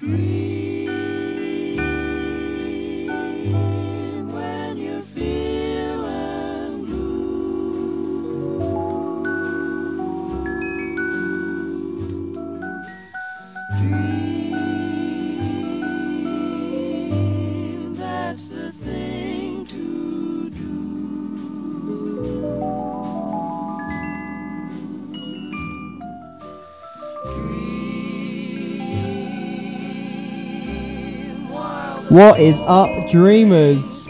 Dream when you're feeling blue. Dream, that's the thing to do. Dream while the What is up, dreamers?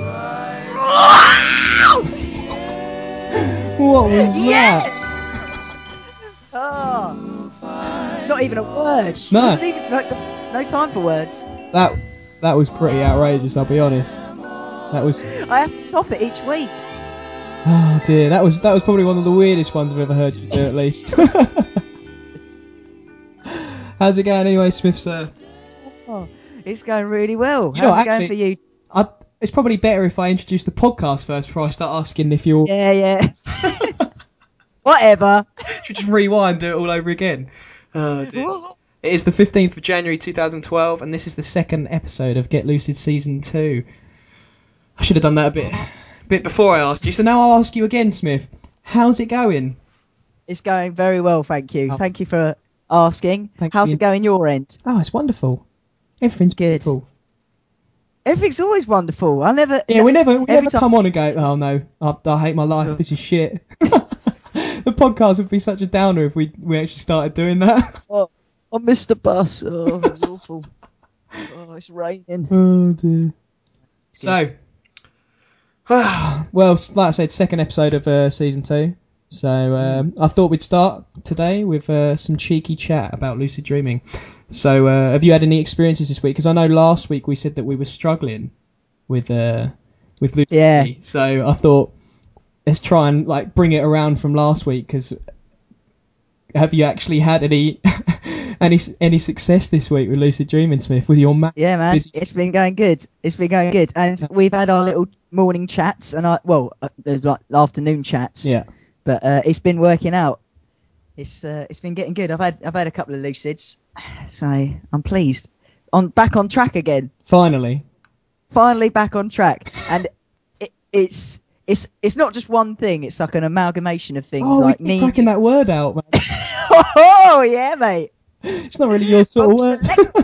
What was that? Oh, not even a word. No. Wasn't even no time for words. That was pretty outrageous, I'll be honest. That was... I have to top it each week. Oh dear, that was probably one of the weirdest ones I've ever heard you do, at least. How's it going anyway, Smith, sir? Oh, it's going really well. You know, How's it actually, going for you? It's probably better if I introduce the podcast first before I start asking if you're... Yeah. Whatever. Should just rewind, do it all over again. Oh dear. It is the 15th of January 2012, and this is the second episode of Get Lucid Season 2. I should have done that a bit before I asked you, so now I'll ask you again, Smith. How's it going? It's going very well, thank you. Oh. Thank you for asking. How's it going your end? Oh, it's wonderful. Everything's Good. wonderful. Everything's always wonderful. We never every time- come on and go, oh no, I hate my life, this is shit. The podcast would be such a downer if we actually started doing that. Oh, I missed the bus. Oh, it's awful. Oh, it's raining. Oh dear. So, well, like I said, second episode of season 2. So I thought we'd start today with some cheeky chat about lucid dreaming. So have you had any experiences this week? Because I know last week we said that we were struggling with lucid dreaming. So I thought let's try and like bring it around from last week. Because have you actually had any any success this week with lucid dreaming, Smith? With your maths? Yeah, man, it's been going good. And we've had our little morning chats and like afternoon chats. Yeah. But it's been working out. It's been getting good. I've had a couple of lucids, so I'm pleased. Back on track again. Finally back on track, and it's not just one thing. It's like an amalgamation of things. Oh, like we keep cracking that word out, man. Oh yeah, mate. It's not really your sort of word.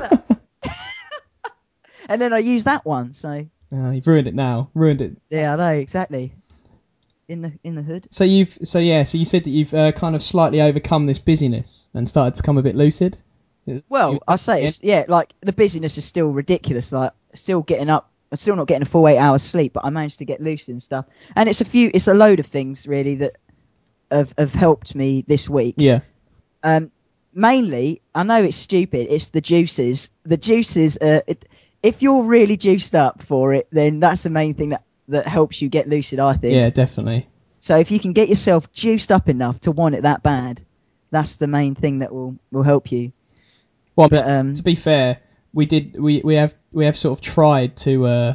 And then I use that one, so. Oh, you've ruined it now. Ruined it. Yeah, I know exactly. In the hood. So you said that you've kind of slightly overcome this busyness and started to become a bit lucid. Well, I say like the busyness is still ridiculous. Like still getting up, I'm still not getting a full 8 hours sleep, but I managed to get lucid and stuff. And it's a load of things really that have helped me this week. Yeah. Mainly, I know it's stupid. It's the juices. The juices. If you're really juiced up for it, then that's the main thing that helps you get lucid, I think. Yeah, definitely. So if you can get yourself juiced up enough to want it that bad, that's the main thing that will help you. Well, but, to be fair, we have sort of tried to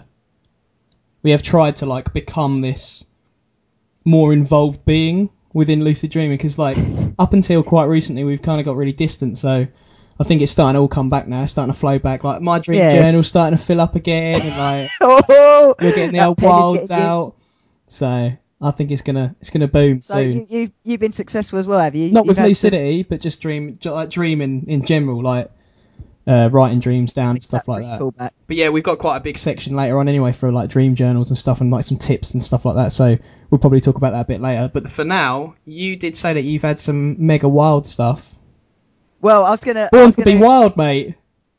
like become this more involved being within lucid dreaming, because like up until quite recently we've kind of got really distant, so I think it's starting to all come back now. It's starting to flow back. Like my dream journal's starting to fill up again, and like we're getting the old wilds out. So I think it's gonna boom soon. So you've been successful as well, have you? Not with lucidity, but just dreaming in general, like writing dreams down and stuff like that. Cool back. But yeah, we've got quite a big section later on anyway for like dream journals and stuff, and like some tips and stuff like that. So we'll probably talk about that a bit later. But for now, you did say that you've had some mega wild stuff. Well, I was gonna Born to be wild, mate.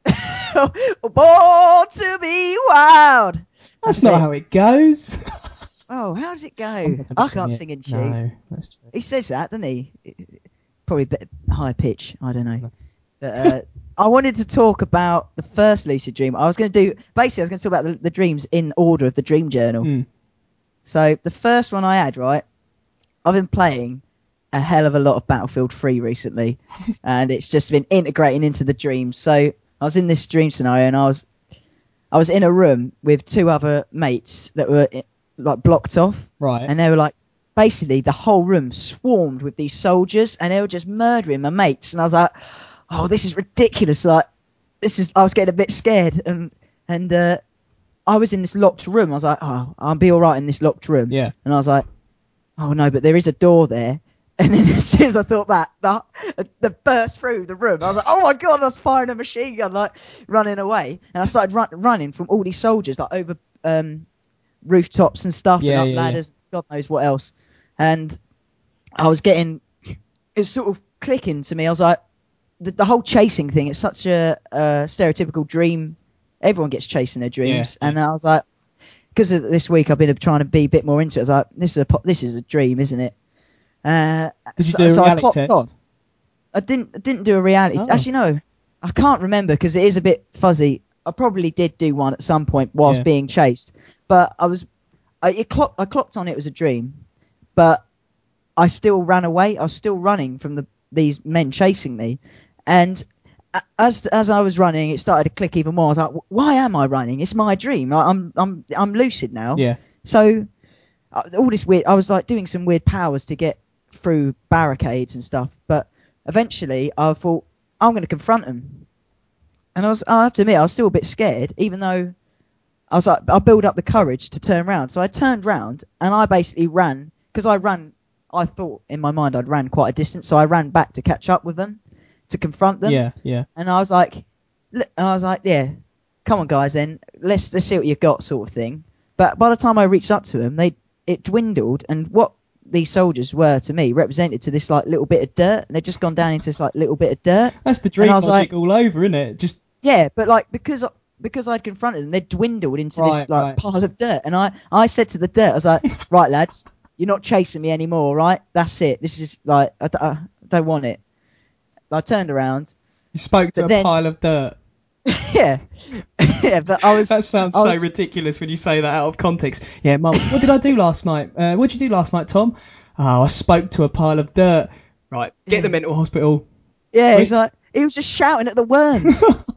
Born to be wild. That's not how it goes. Oh, how does it go? I can't sing in tune. No, that's true. He says that, doesn't he? Probably a bit high pitch. I don't know. But I wanted to talk about the first lucid dream. I was going to talk about the dreams in order of the dream journal. So the first one I had, right? I've been playing a hell of a lot of Battlefield 3 recently, and it's just been integrating into the dreams. So I was in this dream scenario, and I was in a room with two other mates that were like blocked off, right? And they were like, basically the whole room swarmed with these soldiers, and they were just murdering my mates. And I was like, oh, this is ridiculous! Like, I was getting a bit scared, and I was in this locked room. I was like, oh, I'll be all right in this locked room. Yeah. And I was like, oh no, but there is a door there. And then as soon as I thought that, the burst through the room. I was like, oh my God, I was firing a machine gun, like running away. And I started running from all these soldiers, like over rooftops and stuff, and up ladders, God knows what else. And I was getting, it was sort of clicking to me. I was like, the whole chasing thing, it's such a stereotypical dream. Everyone gets chased in their dreams. Yeah. And I was like, because this week I've been trying to be a bit more into it. I was like, this is a dream, isn't it? Did you do a reality test? On. I didn't do a reality. Oh. Actually, no, I can't remember because it is a bit fuzzy. I probably did do one at some point whilst being chased, but I clocked on it was a dream, but I still ran away. I was still running from these men chasing me, and as I was running, it started to click even more. I was like, why am I running? It's my dream. I'm lucid now. Yeah. So all this weird. I was like doing some weird powers to get through barricades and stuff, but eventually I thought I'm going to confront him, and I have to admit I was still a bit scared, even though I was like, I'll build up the courage to turn around. So I turned round and I basically ran, because I thought in my mind I'd ran quite a distance, so I ran back to catch up with them, to confront them. Yeah. And I was like, yeah, come on guys, then let's see what you've got, sort of thing. But by the time I reached up to them, it dwindled, and what these soldiers were to me represented to this like little bit of dirt, and they'd just gone down into this like little bit of dirt. That's the dream logic like, all over, isn't it? Just but like because I'd confronted them, they'd dwindled into this pile of dirt, and I said to the dirt, I was like, right lads, you're not chasing me anymore, right? That's it. This is like I don't want it. I turned around. You spoke to a pile of dirt. yeah, but I was. That sounds so ridiculous when you say that out of context. Yeah, Mum, what did I do last night? What did you do last night, Tom? Oh, I spoke to a pile of dirt. Right, get the mental hospital. Yeah, he's like, he was just shouting at the worms.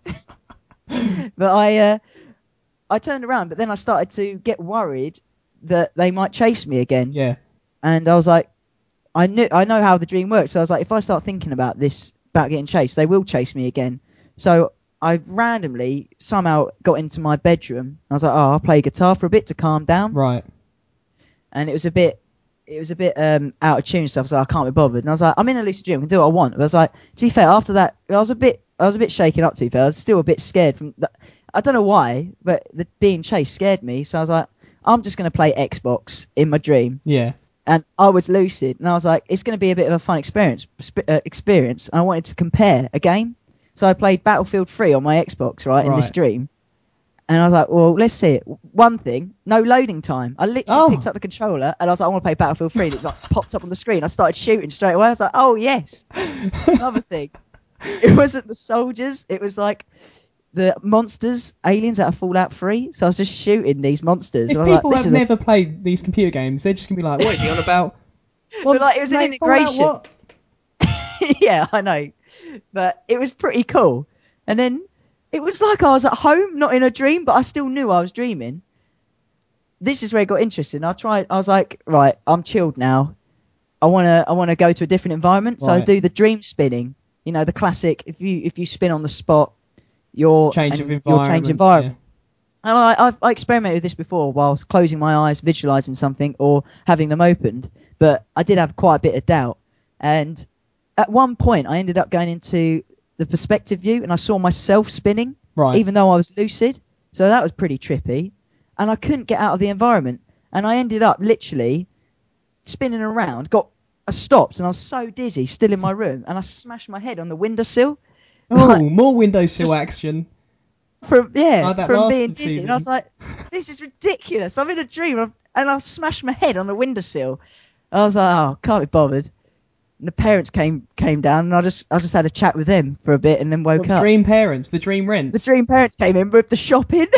But I turned around, but then I started to get worried that they might chase me again. Yeah. And I was like, I know how the dream works. So I was like, if I start thinking about this, about getting chased, they will chase me again. So I randomly somehow got into my bedroom. I was like, oh, I'll play guitar for a bit to calm down. Right. And it was a bit out of tune stuff. So I can't be bothered. And I was like, I'm in a lucid dream. I can do what I want. But I was like, to be fair, after that, I was a bit shaken up. To be fair, I was still a bit scared from that. I don't know why, but the being chased scared me. So I was like, I'm just going to play Xbox in my dream. Yeah. And I was lucid, and I was like, it's going to be a bit of a fun experience. And I wanted to compare a game. So I played Battlefield 3 on my Xbox, right, in this dream. And I was like, well, let's see it. One thing, no loading time. I literally picked up the controller, and I was like, I want to play Battlefield 3. And it like popped up on the screen. I started shooting straight away. I was like, oh, yes. Another thing. It wasn't the soldiers. It was like the monsters, aliens out of Fallout 3. So I was just shooting these monsters. If people have never played these computer games, they're just going to be like, what is he on about? But like, it was an integration. What? Yeah, I know. But it was pretty cool. And then it was like I was at home, not in a dream, but I still knew I was dreaming. This is where it got interesting. I was like, right, I'm chilled now. I wanna go to a different environment. So I do the dream spinning. You know, the classic, if you spin on the spot, you'll change environment. Yeah. And I experimented with this before whilst closing my eyes, visualizing something, or having them opened. But I did have quite a bit of doubt. And at one point, I ended up going into the perspective view, and I saw myself spinning, even though I was lucid. So that was pretty trippy. And I couldn't get out of the environment. And I ended up literally spinning around, I stopped, and I was so dizzy, still in my room, and I smashed my head on the windowsill. Oh, more windowsill action. From being dizzy. And I was like, this is ridiculous. I'm in a dream, and I smashed my head on the windowsill. I was like, oh, can't be bothered. And the parents came down, and I just had a chat with them for a bit, and then woke up. Dream parents, the dream rents. The dream parents came in with the shopping.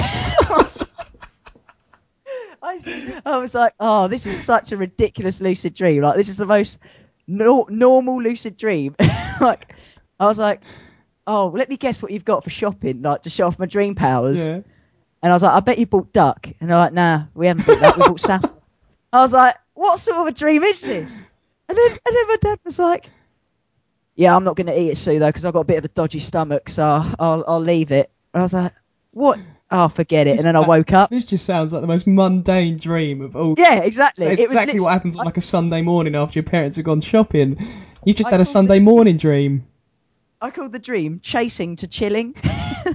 I was like, oh, this is such a ridiculous lucid dream. Like, this is the most normal lucid dream. Like, I was like, oh, let me guess what you've got for shopping, like to show off my dream powers. Yeah. And I was like, I bet you bought duck. And they're like, nah, we haven't bought that. We bought salmon. I was like, what sort of a dream is this? And then my dad was like, yeah, I'm not going to eat it, Sue, though, because I've got a bit of a dodgy stomach, so I'll leave it. And I was like, what? Oh, forget it. And then I woke up. This just sounds like the most mundane dream of all. Yeah, exactly. It's It was exactly what literally- happens on like a Sunday morning after your parents have gone shopping. You just I had a called Sunday morning dream. I called the dream chasing to chilling. Because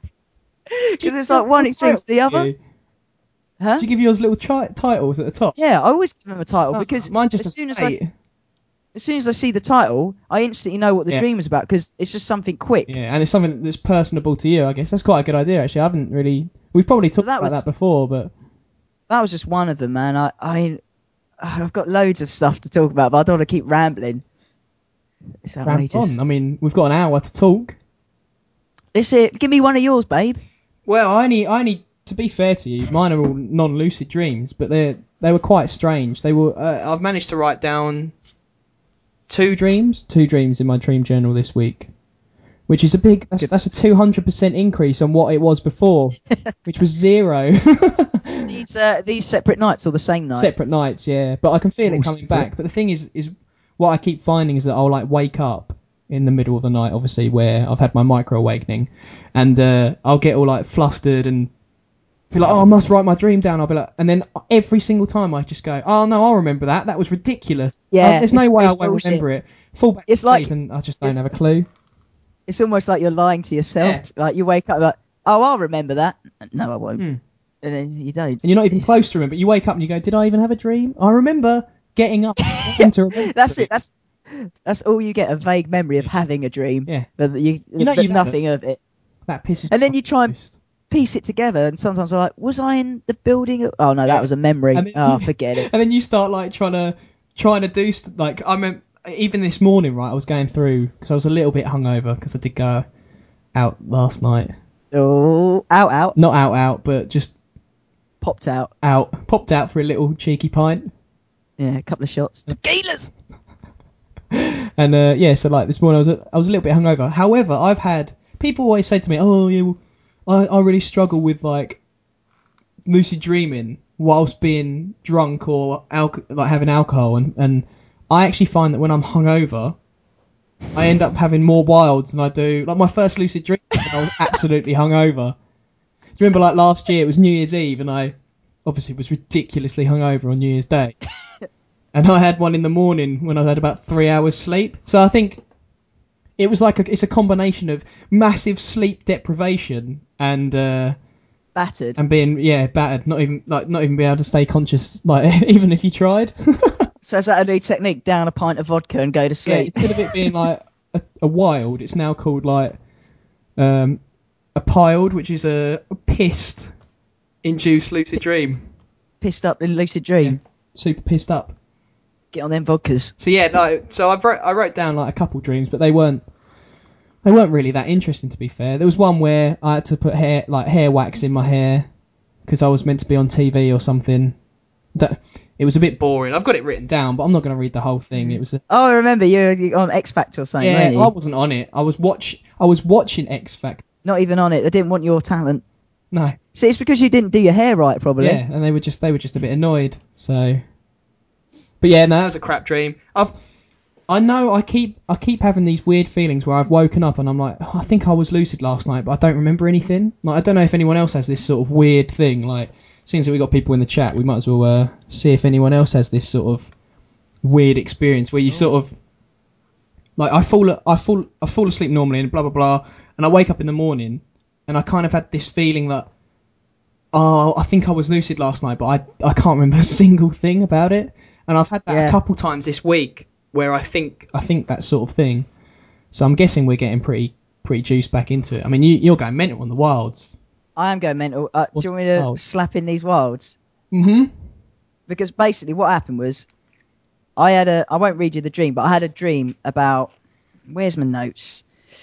Did it's you like give one yours extreme's the titles, other. did you? Huh? Did you give yours little titles at the top? Yeah, I always give them a title Oh, because mine just as soon as state. as soon as I see the title, I instantly know what the Yeah. dream is about because it's just something quick. Yeah, and it's something that's personable to you, I guess. That's quite a good idea, actually. I haven't really... We've probably talked that about was- that before, but... That was just one of them, man. I've got loads of stuff to talk about, but I don't want to keep rambling. It's Ramble outrageous. on. I mean, we've got an hour to talk. This it. Give me one of yours, babe. Well, I only... To be fair to you, mine are all non-lucid dreams, but they were quite strange. They were... I've managed to write down two dreams in my dream journal this week, which is a big... That's a 200% increase on what it was before, which was 0. These separate nights or the same night? Separate nights, yeah. But I can feel it Oh, coming back. But the thing is what I keep finding is that I'll like wake up in the middle of the night, obviously, where I've had my micro awakening, and I'll get all like flustered and be like, oh, I must write my dream down. I'll be like, and then every single time I just go, oh no, I'll remember that. That was ridiculous. Yeah, There's no it's- way it's I won't bullshit. remember it. Fall back It's to sleep like- and I just don't have a clue. It's almost like you're lying to yourself. Yeah. Like you wake up like, oh, I'll remember that. No, I won't. Hmm. And then you don't. And you're not even close to remember. You wake up and you go, did I even have a dream? I remember getting up and to remember. That's it. That's all you get, a vague memory of having a dream. Yeah. But know but you've had nothing of it. That pisses And me then you off try and most. piece it together, and sometimes I'm like, was I in the building? Oh no, Yeah. that was a memory. And then Oh, you- forget it. And then you start like trying to do like I mean, even this morning, right? I was going through because I was a little bit hungover because I did go out last night. Oh, out, Not out, but just popped out. popped out for a little cheeky pint. Yeah, a couple of shots. Tequilas. And yeah, so like this morning I was a little bit hungover. However, I've had people always say to me, "Oh yeah, well, I really struggle with like lucid dreaming whilst being drunk or like having alcohol," and I actually find that when I'm hungover, I end up having more wilds than I do. Like my first lucid dream, when I was absolutely hungover. Do you remember like last year? It was New Year's Eve, and I obviously was ridiculously hungover on New Year's Day. And I had one in the morning when I had about 3 hours sleep. So I think it was like it's a combination of massive sleep deprivation and Battered. being battered, not even being able to stay conscious, like even if you tried. So is that a new technique? Down a pint of vodka and go to Yeah, sleep. instead of it being like a wild, it's now called like a piled, which is a pissed induced lucid dream. Pissed up in lucid dream. Super pissed up. Get on them vodkas. So yeah, no. So I wrote down like a couple dreams, but they weren't really that interesting, to be fair. There was one where I had to put hair wax in my hair because I was meant to be on TV or something. It was a bit boring. I've got it written down, but I'm not going to read the whole thing. It was Oh, I remember you on X Factor or something, yeah. weren't you? I wasn't on it. I was watching X Factor. Not even on it. They didn't want your talent. No. See, it's because you didn't do your hair right, probably. Yeah, and they were just a bit annoyed. So, but yeah, no, that was a crap dream. I know I keep having these weird feelings where I've woken up and I'm like, oh, I think I was lucid last night, but I don't remember anything. Like I don't know if anyone else has this sort of weird thing. Like, since we got people in the chat, we might as well see if anyone else has this sort of weird experience where you sort of like I fall asleep normally and blah blah blah, and I wake up in the morning and I kind of had this feeling that, oh, I think I was lucid last night, but I can't remember a single thing about it. And I've had that a couple times this week where I think that sort of thing. So I'm guessing we're getting pretty juiced back into it. I mean, you're going mental on the wilds. I am going mental. Do you want me to wild? slap in these wilds? Mm-hmm. Because basically what happened was I won't read you the dream, but I had a dream about, where's my notes?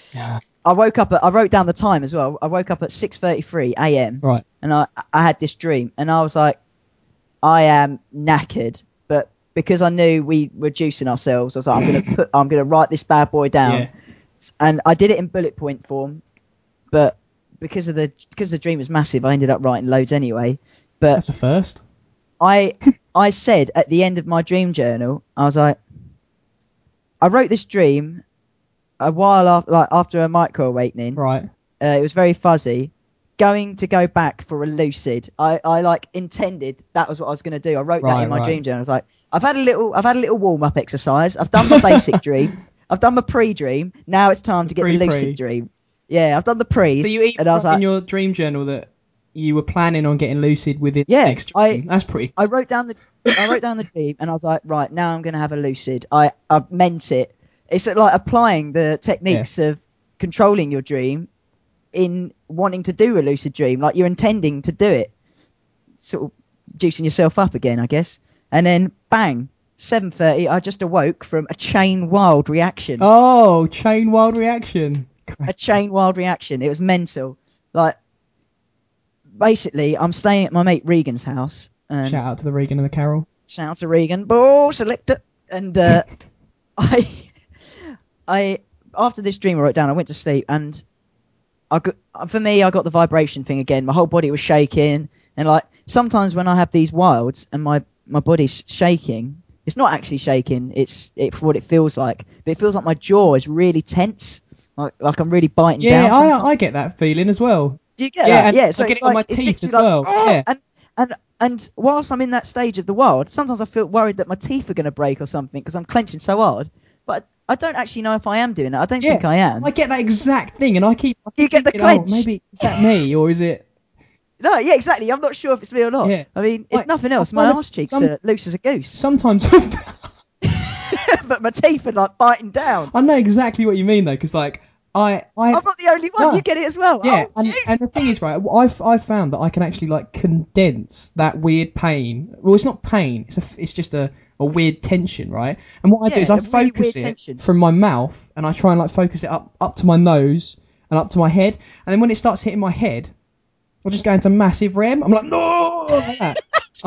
I wrote down the time as well. I woke up at 6:33 a.m. Right. And I had this dream, and I was like, I am knackered, but because I knew we were juicing ourselves, I was like, I'm gonna write this bad boy down. Yeah. And I did it in bullet point form, but because the dream was massive, I ended up writing loads anyway. But That's a first. I said at the end of my dream journal, I was like, I wrote this dream a while after, like after a micro awakening, Right. it was very fuzzy. Going to go back for a lucid. I like intended that was what I was going to do. I wrote that in my dream journal. I was like, I've had a little warm up exercise. I've done my basic dream. I've done my pre-dream. Now it's time to get the lucid dream. Yeah, I've done the pre. So you even and I was wrote like, in your dream journal that you were planning on getting lucid within Yeah, the next dream. That's pretty. I wrote down the dream, and I was like, right, now I'm going to have a lucid. I meant it. It's like applying the techniques of controlling your dream in wanting to do a lucid dream, like you're intending to do it, sort of juicing yourself up again, I guess. And then bang, 7:30, I just awoke from a chain wild reaction. Oh, chain wild reaction. A chain wild reaction. It was mental. Like, basically, I'm staying at my mate Regan's house. And Shout out to the Regan and the Carol. Shout out to Regan. Selector. And I after this dream I wrote down, I went to sleep, and I got the vibration thing again. My whole body was shaking, and like sometimes when I have these wilds and my body's shaking, it's not actually shaking. It's what it feels like. But it feels like my jaw is really tense, like I'm really biting down. Yeah, I get that feeling as well. Do you get that? Yeah, So I get it's it on like, my it's teeth as literally well. Yeah. And whilst I'm in that stage of the wild, sometimes I feel worried that my teeth are going to break or something because I'm clenching so hard. But I don't actually know if I am doing it. I don't think I am. I get that exact thing, and I keep You get the thinking, clench. Maybe is that me, or is it? No, yeah, exactly. I'm not sure if it's me or not. Yeah. I mean, it's Like, nothing else. I My find arse cheeks are loose as a goose. Sometimes But my teeth are like biting down. I know exactly what you mean though, because like I'm not the only one. No. You get it as well. Yeah, oh, and the thing is, right, I've found that I can actually like condense that weird pain. Well, it's not pain. It's just a weird tension, right? And what I do is I focus it from my mouth, and I try and like focus it up to my nose and up to my head, and then when it starts hitting my head, I'll just go into massive REM. I'm like, no, like that.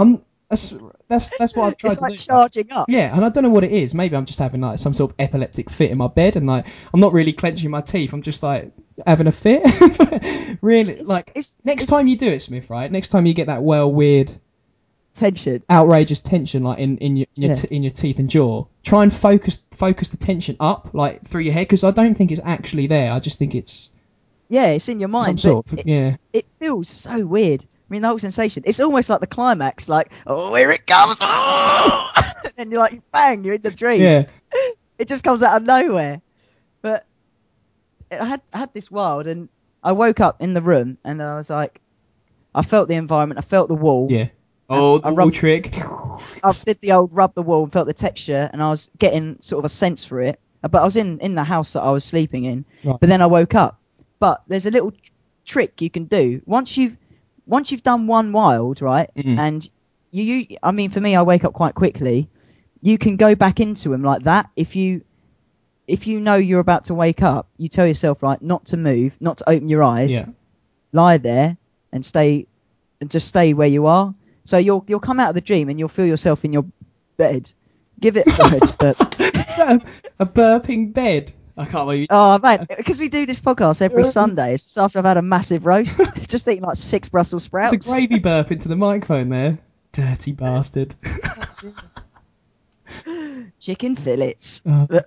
That's what I've tried it's to like do. charging up. Yeah, and I don't know what it is. Maybe I'm just having like some sort of epileptic fit in my bed, and like I'm not really clenching my teeth. I'm just like having a fit. Really, next time you do it, Smith, right? Next time you get that weird tension, outrageous tension, like in your teeth and jaw, try and focus the tension up, like through your head, because I don't think it's actually there. I just think it's it's in your mind. Some sort of, It feels so weird. I mean, the whole sensation. It's almost like the climax, like, oh, here it comes. Oh! And you're like, bang, you're in the dream. Yeah. It just comes out of nowhere. But I had this wild, and I woke up in the room, and I was like, I felt the environment, I felt the wall. Yeah. Oh, the wall trick. I did the old rub the wall and felt the texture, and I was getting sort of a sense for it. But I was in the house that I was sleeping in. Right. But then I woke up. But there's a little trick you can do once you've done one wild, right? Mm-hmm. And I mean, for me, I wake up quite quickly. You can go back into them like that. If you know you're about to wake up, you tell yourself, right, not to move, not to open your eyes. Yeah. Lie there and just stay where you are. So you'll come out of the dream and you'll feel yourself in your bed. Give it a a burping bed. I can't believe. Oh man, because we do this podcast every Sunday. It's just after I've had a massive roast, just eating like 6 Brussels sprouts. It's a gravy burp into the microphone there. Dirty bastard. Chicken fillets.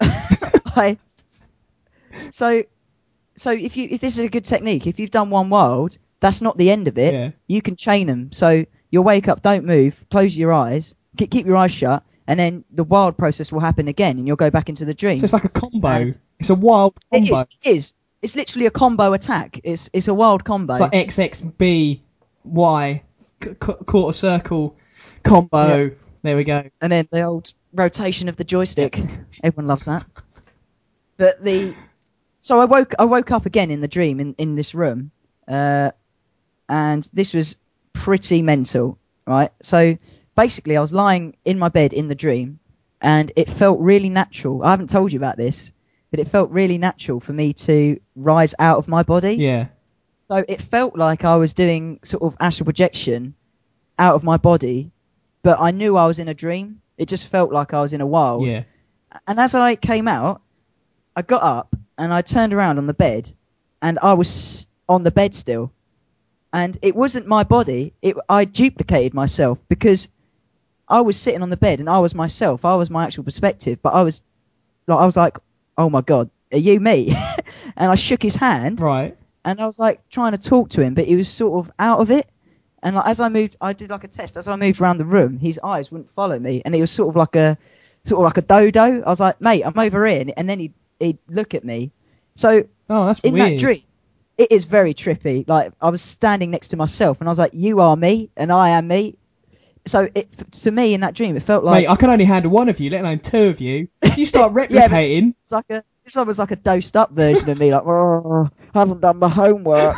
So if this is a good technique, if you've done one wild, that's not the end of it. Yeah. You can chain them. So you'll wake up, don't move, close your eyes, keep your eyes shut, and then the wild process will happen again, and you'll go back into the dream. So it's like a combo. It's a wild combo. It is. It's literally a combo attack. It's a wild combo. It's like XXBY quarter circle combo. Yeah. There we go. And then the old rotation of the joystick. Everyone loves that. But so I woke up again in the dream in this room, and this was pretty mental, right? So basically, I was lying in my bed in the dream, and it felt really natural. I haven't told you about this, but it felt really natural for me to rise out of my body. Yeah. So it felt like I was doing sort of astral projection out of my body, but I knew I was in a dream. It just felt like I was in a wild. Yeah. And as I came out, I got up and I turned around on the bed, and I was on the bed still. And it wasn't my body. I duplicated myself because I was sitting on the bed and I was myself. I was my actual perspective. But I was like, oh my God, are you me? And I shook his hand, Right. and I was like trying to talk to him, but he was sort of out of it. And like, as I moved, I did like a test. As I moved around the room, his eyes wouldn't follow me, and he was sort of like a dodo. I was like, mate, I'm over here, and then he'd look at me. So Oh, that's in weird. that dream, it is very trippy. Like I was standing next to myself, and I was like, you are me, and I am me. So to me in that dream, it felt like Mate, I can only handle one of you, let alone two of you. If you start Yeah, but replicating, it's like this one was like a dosed up version of me, like oh, haven't done my homework.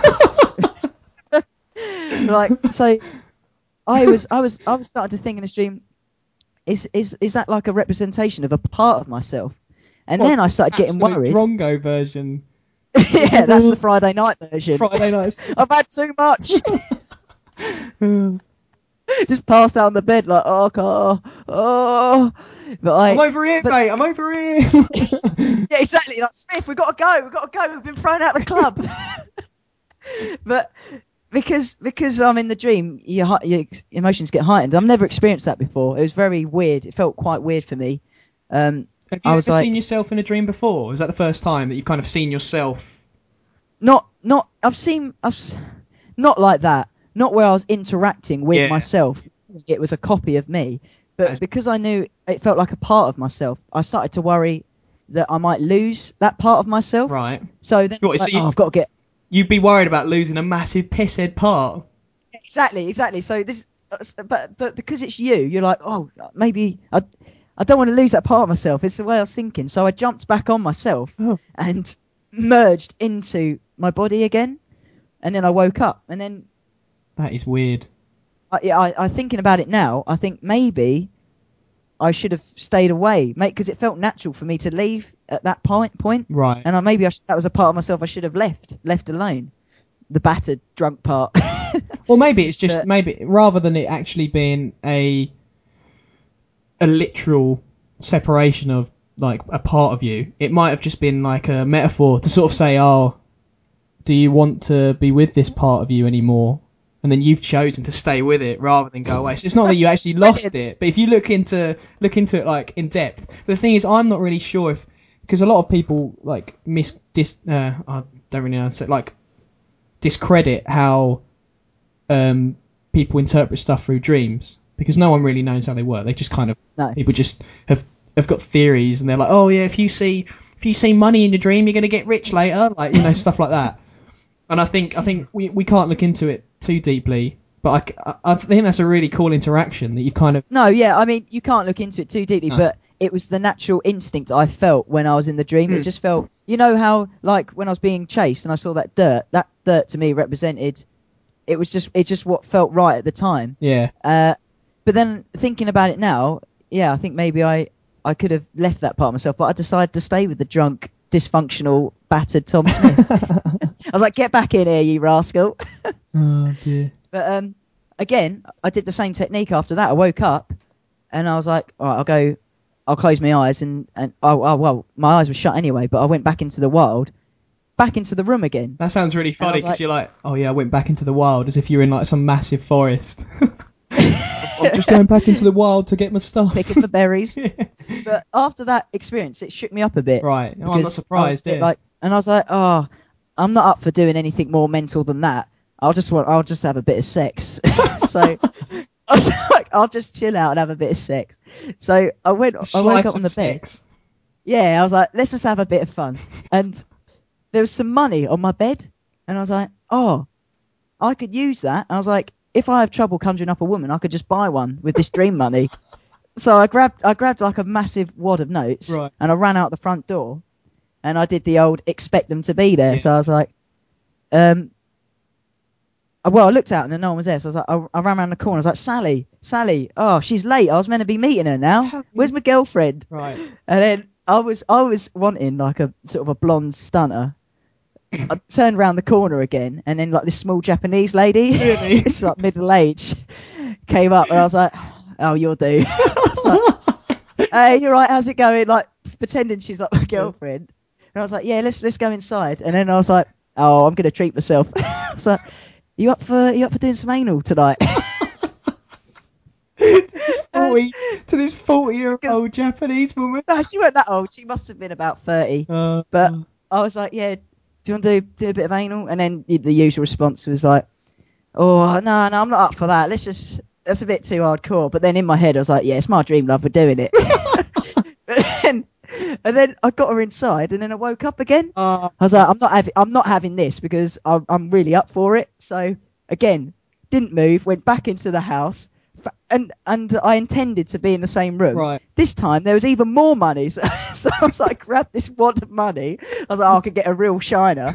Like so, I was starting to think in this dream, is that like a representation of a part of myself? And what's then I the started getting absolute worried. drongo version? Yeah, that's the Friday night version. Friday nights. I've had too much. Just passed out on the bed like oh. But I'm over here, mate. I'm over here. yeah, exactly. Like Smith, we've got to go. We've been thrown out of the club. But because I'm in the dream, your emotions get heightened. I've never experienced that before. It was very weird. It felt quite weird for me. Have you I was ever like, seen yourself in a dream before? Was that the first time that you've kind of seen yourself? not. Not like that. Not where I was interacting with Yeah. myself. It was a copy of me. But because I knew it felt like a part of myself, I started to worry that I might lose that part of myself. Right. So then, What, so I've got to get. You'd be worried about losing a massive pisshead part. Exactly. So this, but because it's you, you're like, oh, maybe I don't want to lose that part of myself. It's the way I was thinking. So I jumped back on myself and merged into my body again, and then I woke up. And then That is weird. I thinking about it now. I think maybe I should have stayed away, mate, because it felt natural for me to leave at that point. Right. And that was a part of myself I should have left alone. The battered, drunk part. Or maybe it's just maybe rather than it actually being a literal separation of like a part of you, it might have just been like a metaphor to sort of say, oh, do you want to be with this part of you anymore? And then you've chosen to stay with it rather than go away. So it's not that you actually lost it, but if you look into it like in depth, the thing is, I'm not really sure if, because a lot of people like I don't really know, so like discredit how people interpret stuff through dreams, because no one really knows how they work. They just kind of people just have got theories, and they're like, oh yeah, if you see money in your dream, you're gonna get rich later, like stuff like that. And I think we can't look into it too deeply, but I think that's a really cool interaction that you've kind of. No, yeah, I mean you can't look into it too deeply, but it was the natural instinct I felt when I was in the dream. It just felt, how like when I was being chased and I saw that dirt to me represented. It's just what felt right at the time. Yeah. But then thinking about it now, yeah, I think maybe I could have left that part of myself, but I decided to stay with the drunk, dysfunctional, battered Tom Smith. I was like, get back in here, you rascal. Oh dear. But again, I did the same technique after that. I woke up and I was like, all right, I'll close my eyes and well, my eyes were shut anyway, but I went back into the wild. Back into the room again. That sounds really funny because you're like, oh yeah, I went back into the wild, as if you're in like some massive forest. I'm just going back into the wild to get my stuff. Picking for berries. Yeah. But after that experience, it shook me up a bit. Right. Oh, I'm not surprised. And I was like, oh, I'm not up for doing anything more mental than that. I'll just have a bit of sex. So I was like, I'll just chill out and have a bit of sex. So I woke up on the bed. Yeah, I was like, let's just have a bit of fun. And there was some money on my bed, and I was like, oh, I could use that. I was like, if I have trouble conjuring up a woman, I could just buy one with this dream money. So I grabbed like a massive wad of notes, and I ran out the front door, and I did the old expect them to be there. Yeah. So I was like, well, I looked out and no one was there. So I was like, I ran around the corner. I was like, Sally, oh, she's late. I was meant to be meeting her now. Where's my girlfriend? Right. And then I was wanting like a sort of a blonde stunner. I turned around the corner again, and then like this small Japanese lady, really? It's like middle age, came up, and I was like, "Oh, you'll do." I was like, "Hey, you're right. How's it going?" Like pretending she's like my girlfriend, and I was like, "Yeah, let's go inside." And then I was like, "Oh, I'm gonna treat myself." I was like, "You up for doing some anal tonight?" to this 40-year-old Japanese woman. No, she weren't that old. She must have been about 30. But I was like, yeah, do you want to do a bit of anal? And then the usual response was like, oh, no, I'm not up for that. That's a bit too hardcore. But then in my head, I was like, yeah, it's my dream, love. We're doing it. and then I got her inside, and then I woke up again. I was like, I'm not having this because I'm really up for it. So again, didn't move. Went back into the house, and I intended to be in the same room. Right. This time there was even more money, so I was like, grab this wad of money. I was like, I could get a real shiner.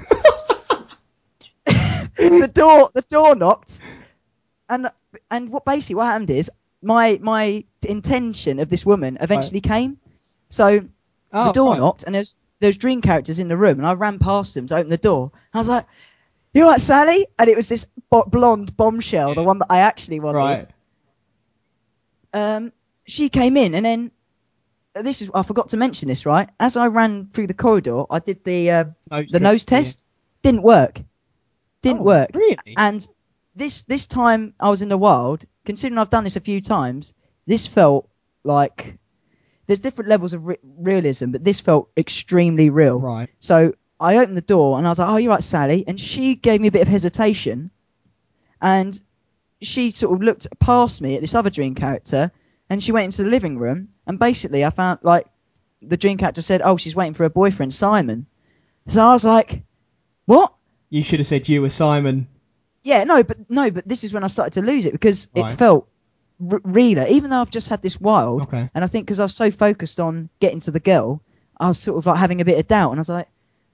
The door knocked. And what happened is my intention of this woman eventually came. So the door knocked, and there's dream characters in the room, and I ran past them to open the door. I was like, "You all right, Sally?" And it was this blonde bombshell, the one that I actually wanted. Right. She came in, and then I forgot to mention this, right? As I ran through the corridor, I did the nose test. Yeah. Didn't work. Really? And this time I was in the wild, considering I've done this a few times, this felt like there's different levels of realism, but this felt extremely real. Right. So I opened the door and I was like, "Oh, you're right, Sally." And she gave me a bit of hesitation, and she sort of looked past me at this other dream character, and she went into the living room, and basically I found like the dream character said, "Oh, she's waiting for her boyfriend, Simon." So I was like, "What?" You should have said you were Simon. Yeah, no, but this is when I started to lose it because it felt realer, even though I've just had this wild. Okay. And I think because I was so focused on getting to the girl, I was sort of like having a bit of doubt, and I was like,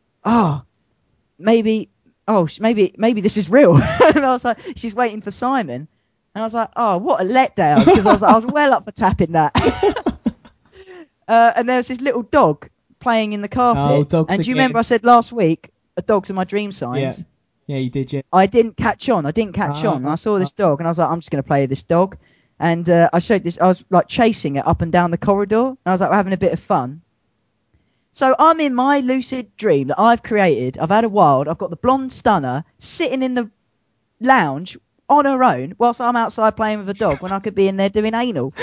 maybe this is real. And I was like, she's waiting for Simon, and I was like, oh, what a letdown, because I was well up for tapping that. And there was this little dog playing in the carpet. Dogs and do you again. remember I said last week, dogs are my dream signs? Yeah, you did, yeah. I didn't catch on. And I saw this dog, and I was like, I'm just going to play with this dog. And I was like chasing it up and down the corridor, and I was like, we're having a bit of fun. So I'm in my lucid dream that I've created. I've had a wild. I've got the blonde stunner sitting in the lounge on her own whilst I'm outside playing with a dog when I could be in there doing anal.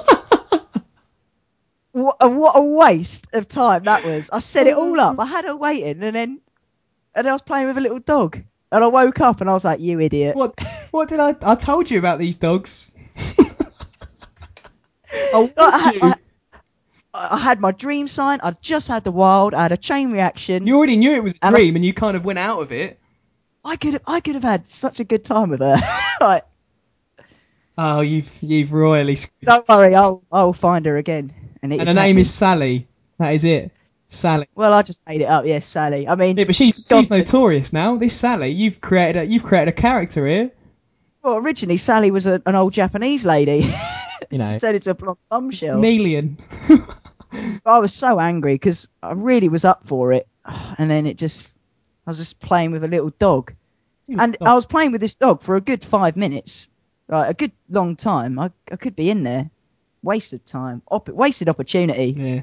What a waste of time that was. I set it all up. I had her waiting, and I was playing with a little dog. And I woke up and I was like, you idiot. What did I told you about these dogs. I had my dream sign. I just had the wild. I had a chain reaction. You already knew it was a dream, and you kind of went out of it. I could have had such a good time with her. Like, oh, you've royally screwed. Don't worry, I'll find her again. And her name is Sally. That is it, Sally. Well, I just made it up. Yes, Sally. I mean, yeah, but she's notorious now. This Sally, you've created a character here. Well, originally Sally was an old Japanese lady. You know, she turned into a blonde bombshell. Chameleon. I was so angry because I really was up for it, and then I was just playing with a little dog, and I was playing with this dog for a good 5 minutes, like a good long time. I could be in there, wasted time, wasted opportunity. Yeah.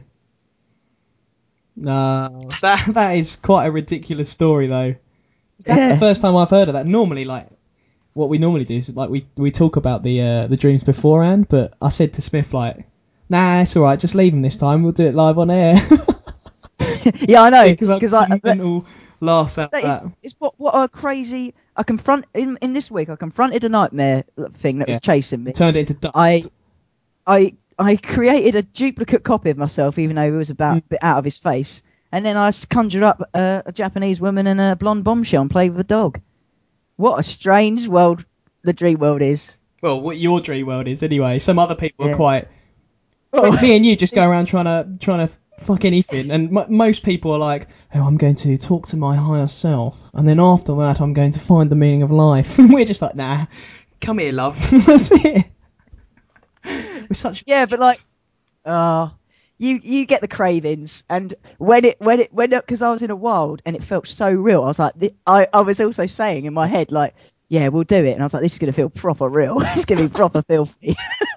No, that is quite a ridiculous story though. That's the first time I've heard of that. Normally, like, what we normally do is like we talk about the dreams beforehand, but I said to Smith like, nah, it's all right, just leave them this time. We'll do it live on air. Yeah, I know, because mental laughs at that. It's what a crazy. I confront in this week. I confronted a nightmare thing that was chasing me. Turned it into dust. I created a duplicate copy of myself, even though he was about a bit out of his face, and then I conjured up a Japanese woman and a blonde bombshell and played with a dog. What a strange world the dream world is. Well, what your dream world is anyway. Some other people are quite. Me and you just go around trying to fuck anything, and most people are like, "Oh, I'm going to talk to my higher self, and then after that, I'm going to find the meaning of life." And we're just like, "Nah, come here, love." That's it. We're such but like, you get the cravings, and when because I was in a wild and it felt so real, I was like, I was also saying in my head like, yeah, we'll do it, and I was like, this is gonna feel proper real. It's gonna be proper filthy.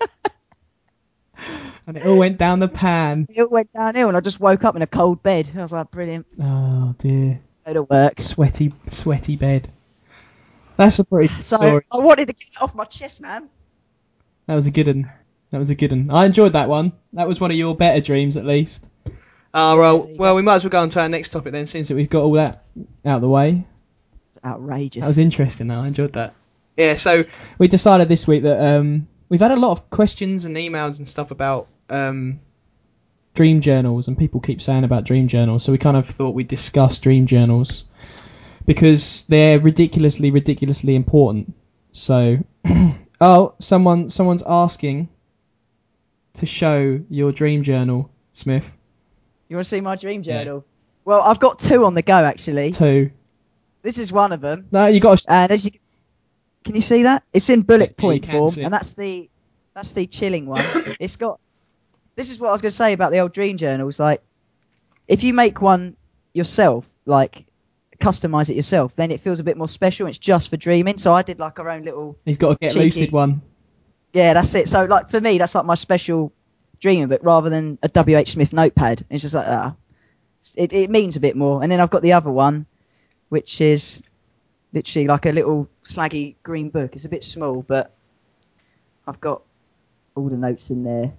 And it all went down the pan. It all went downhill, and I just woke up in a cold bed. I was like, brilliant. Oh dear. Go to work. Sweaty bed. That's a pretty good story. I wanted to get it off my chest, man. That was a good one. That was a good one. I enjoyed that one. That was one of your better dreams, at least. There you go. We might as well go on to our next topic then, since we've got all that out of the way. It's outrageous. That was interesting, though. I enjoyed that. Yeah, so we decided this week that we've had a lot of questions and emails and stuff about dream journals, and people keep saying about dream journals, so we kind of thought we'd discuss dream journals because they're ridiculously important. So, someone's asking to show your dream journal, Smith. You want to see my dream journal? Well, I've got 2 on the go, actually. 2. This is one of them. No, you got. And as you can you see that? It's in bullet point form, see it. and that's the chilling one. It's got. This is what I was going to say about the old dream journals. Like, if you make one yourself, like customize it yourself, then it feels a bit more special. It's just for dreaming. So I did like our own little. He's got to get cheeky, lucid one. Yeah, that's it. So like for me, that's like my special dreaming book rather than a WH Smith notepad. It's just like it means a bit more. And then I've got the other one, which is literally like a little slaggy green book. It's a bit small, but I've got all the notes in there.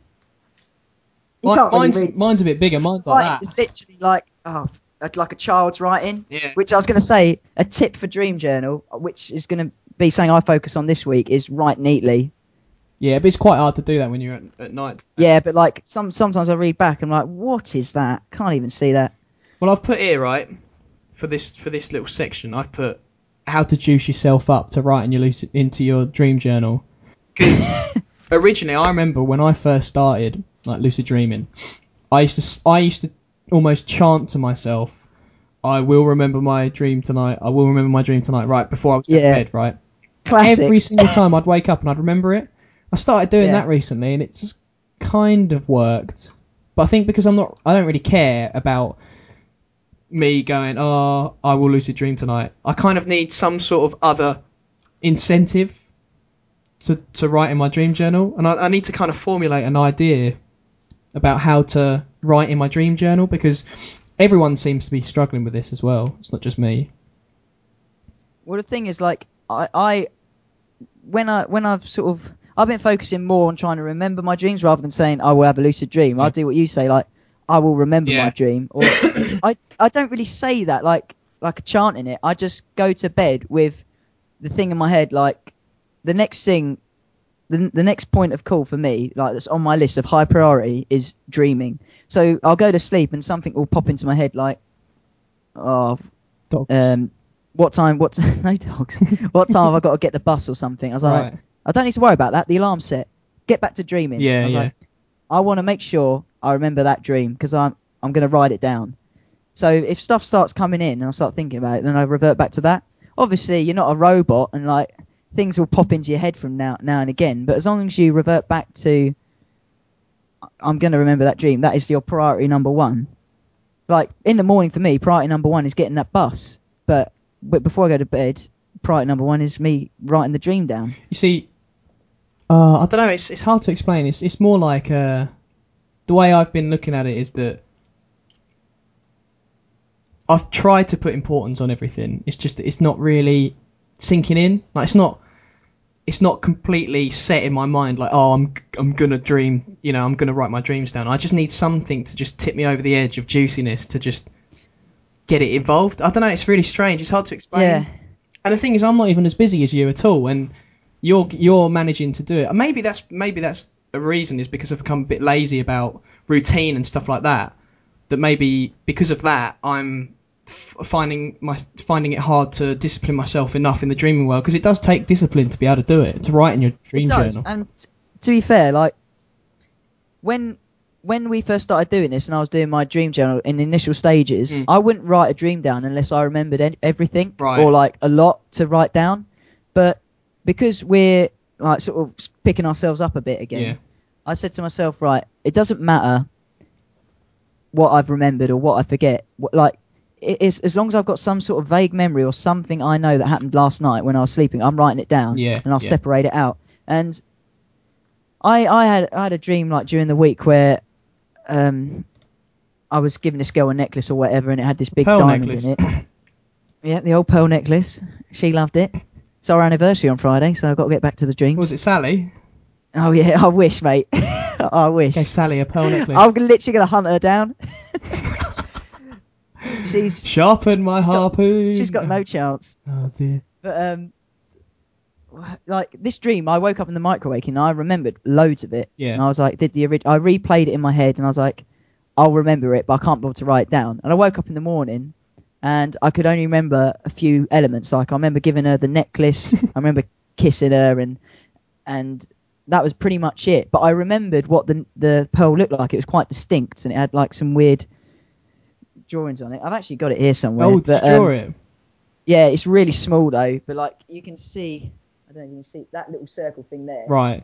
Mine's a bit bigger. Mine's like that. It's literally like like a child's writing. Yeah. Which I was going to say, a tip for Dream Journal, which is going to be something I focus on this week, is write neatly. Yeah, but it's quite hard to do that when you're at night. Yeah, but like sometimes I read back and I'm like, what is that? Can't even see that. Well, I've put here, right, for this little section, I've put how to juice yourself up to write into your dream journal. Because originally, I remember when I first started like lucid dreaming, I used to almost chant to myself, "I will remember my dream tonight. I will remember my dream tonight." Right before I was in bed, right. Classic. Every single time I'd wake up and I'd remember it. I started doing that recently, and it's just kind of worked. But I think because I don't really care about me going, "Oh, I will lucid dream tonight." I kind of need some sort of other incentive to write in my dream journal, and I need to kind of formulate an idea about how to write in my dream journal, because everyone seems to be struggling with this as well. It's not just me. Well, the thing is, like, I've been focusing more on trying to remember my dreams rather than saying I will have a lucid dream. I do what you say, like I will remember my dream, or I don't really say that like a chant in it. I just go to bed with the thing in my head, like the next thing, the next point of call for me, like that's on my list of high priority, is dreaming. So I'll go to sleep and something will pop into my head, like, oh, dogs. What time? No dogs. What time have I got to get the bus or something? I was like, I don't need to worry about that. The alarm's set. Get back to dreaming. I was like, I want to make sure I remember that dream because I'm going to write it down. So if stuff starts coming in and I start thinking about it, then I revert back to that. Obviously, you're not a robot, and like things will pop into your head from now and again. But as long as you revert back to, I'm going to remember that dream. That is your priority number one. Like in the morning for me, priority number one is getting that bus. But before I go to bed, priority number one is me writing the dream down. You see, I don't know. It's hard to explain. It's more like the way I've been looking at it is that I've tried to put importance on everything. It's just that it's not really sinking in. Like it's not completely set in my mind. Like, oh, I'm gonna dream. You know, I'm gonna write my dreams down. I just need something to just tip me over the edge of juiciness to just get it involved. I don't know. It's really strange. It's hard to explain. Yeah. And the thing is, I'm not even as busy as you at all, and you're managing to do it. Maybe that's a reason, is because I've become a bit lazy about routine and stuff like that. That maybe because of that, I'm finding it hard to discipline myself enough in the dreaming world, because it does take discipline to be able to do it, to write in your dream journal. And to be fair, like when we first started doing this and I was doing my dream journal in the initial stages, I wouldn't write a dream down unless I remembered everything, or like a lot to write down. But because we're like sort of picking ourselves up a bit again, I said to myself, right, it doesn't matter what I've remembered or what I forget. Like, it's as long as I've got some sort of vague memory or something I know that happened last night when I was sleeping, I'm writing it down, and I'll separate it out. And I had a dream like during the week where I was giving this girl a necklace or whatever, and it had this big diamond in it. Yeah, the old pearl necklace. She loved it. It's our anniversary on Friday, so I've got to get back to the dreams. Was it Sally? Oh yeah, I wish, mate. I wish. Okay, Sally, a pearl necklace. I'm literally gonna hunt her down. she's Sharpen my harpoon. she's got no chance. Oh dear. But like this dream, I woke up in the microwave and I remembered loads of it. Yeah. And I was like, I replayed it in my head and I was like, I'll remember it, but I can't bother to write it down. And I woke up in the morning and I could only remember a few elements. Like I remember giving her the necklace. I remember kissing her and that was pretty much it. But I remembered what the pearl looked like. It was quite distinct and it had like some weird drawings on it. I've actually got it here somewhere. Oh, did you draw it? Yeah, it's really small though. But like you can see, I don't know if you can see that little circle thing there. Right.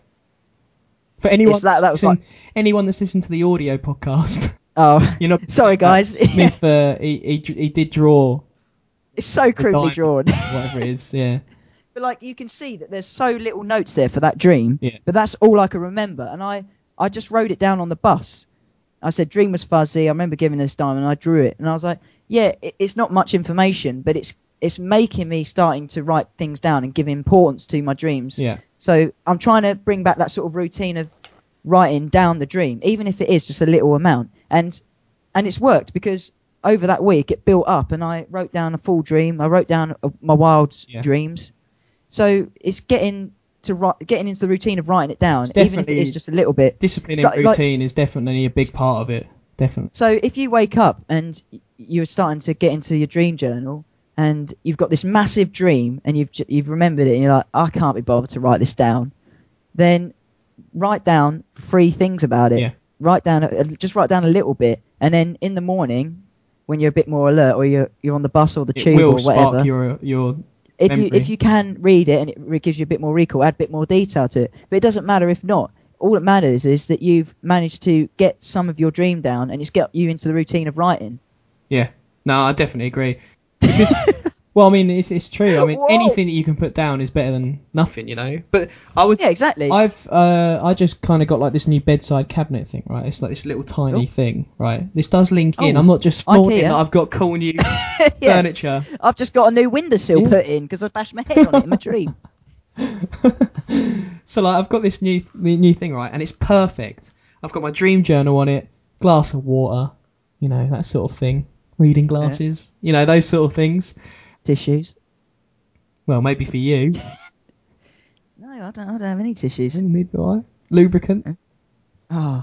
For anyone, anyone that's listened to the audio podcast. Oh, you're not sorry, guys. Smith, he did draw. It's so crudely drawn. Whatever it is, yeah. But like you can see that there's so little notes there for that dream. Yeah. But that's all I can remember, and I just wrote it down on the bus. I said dream was fuzzy. I remember giving this diamond, and I drew it, and I was like, yeah, it's not much information, but it's making me starting to write things down and give importance to my dreams. Yeah. So I'm trying to bring back that sort of routine of writing down the dream, even if it is just a little amount. And it's worked because over that week it built up and I wrote down a full dream. I wrote down my wild dreams. So it's getting into the routine of writing it down, even if it is just a little bit. Discipline and routine is definitely a big part of it. Definitely. So if you wake up and you're starting to get into your dream journal and you've got this massive dream and you've remembered it and you're like, I can't be bothered to write this down, then write down 3 things about it. Yeah. Just write down a little bit, and then in the morning, when you're a bit more alert, or you're on the bus or the tube or whatever, your if you can read it and it gives you a bit more recall, add a bit more detail to it. But it doesn't matter if not. All that matters is that you've managed to get some of your dream down, and it's got you into the routine of writing. Yeah, no, I definitely agree. Because well, I mean, it's true. I mean, anything that you can put down is better than nothing, you know. But exactly. I just kind of got like this new bedside cabinet thing, right? It's like this little tiny thing, right? This does link in. I'm not just flaunting that I've got cool new furniture. I've just got a new windowsill put in because I bashed my head on it in my dream. So like, I've got this new thing, right? And it's perfect. I've got my dream journal on it, glass of water, you know, that sort of thing. Reading glasses, you know, those sort of things. Tissues. Well, maybe for you. No, I don't have any tissues. Neither do I. Lubricant. Oh.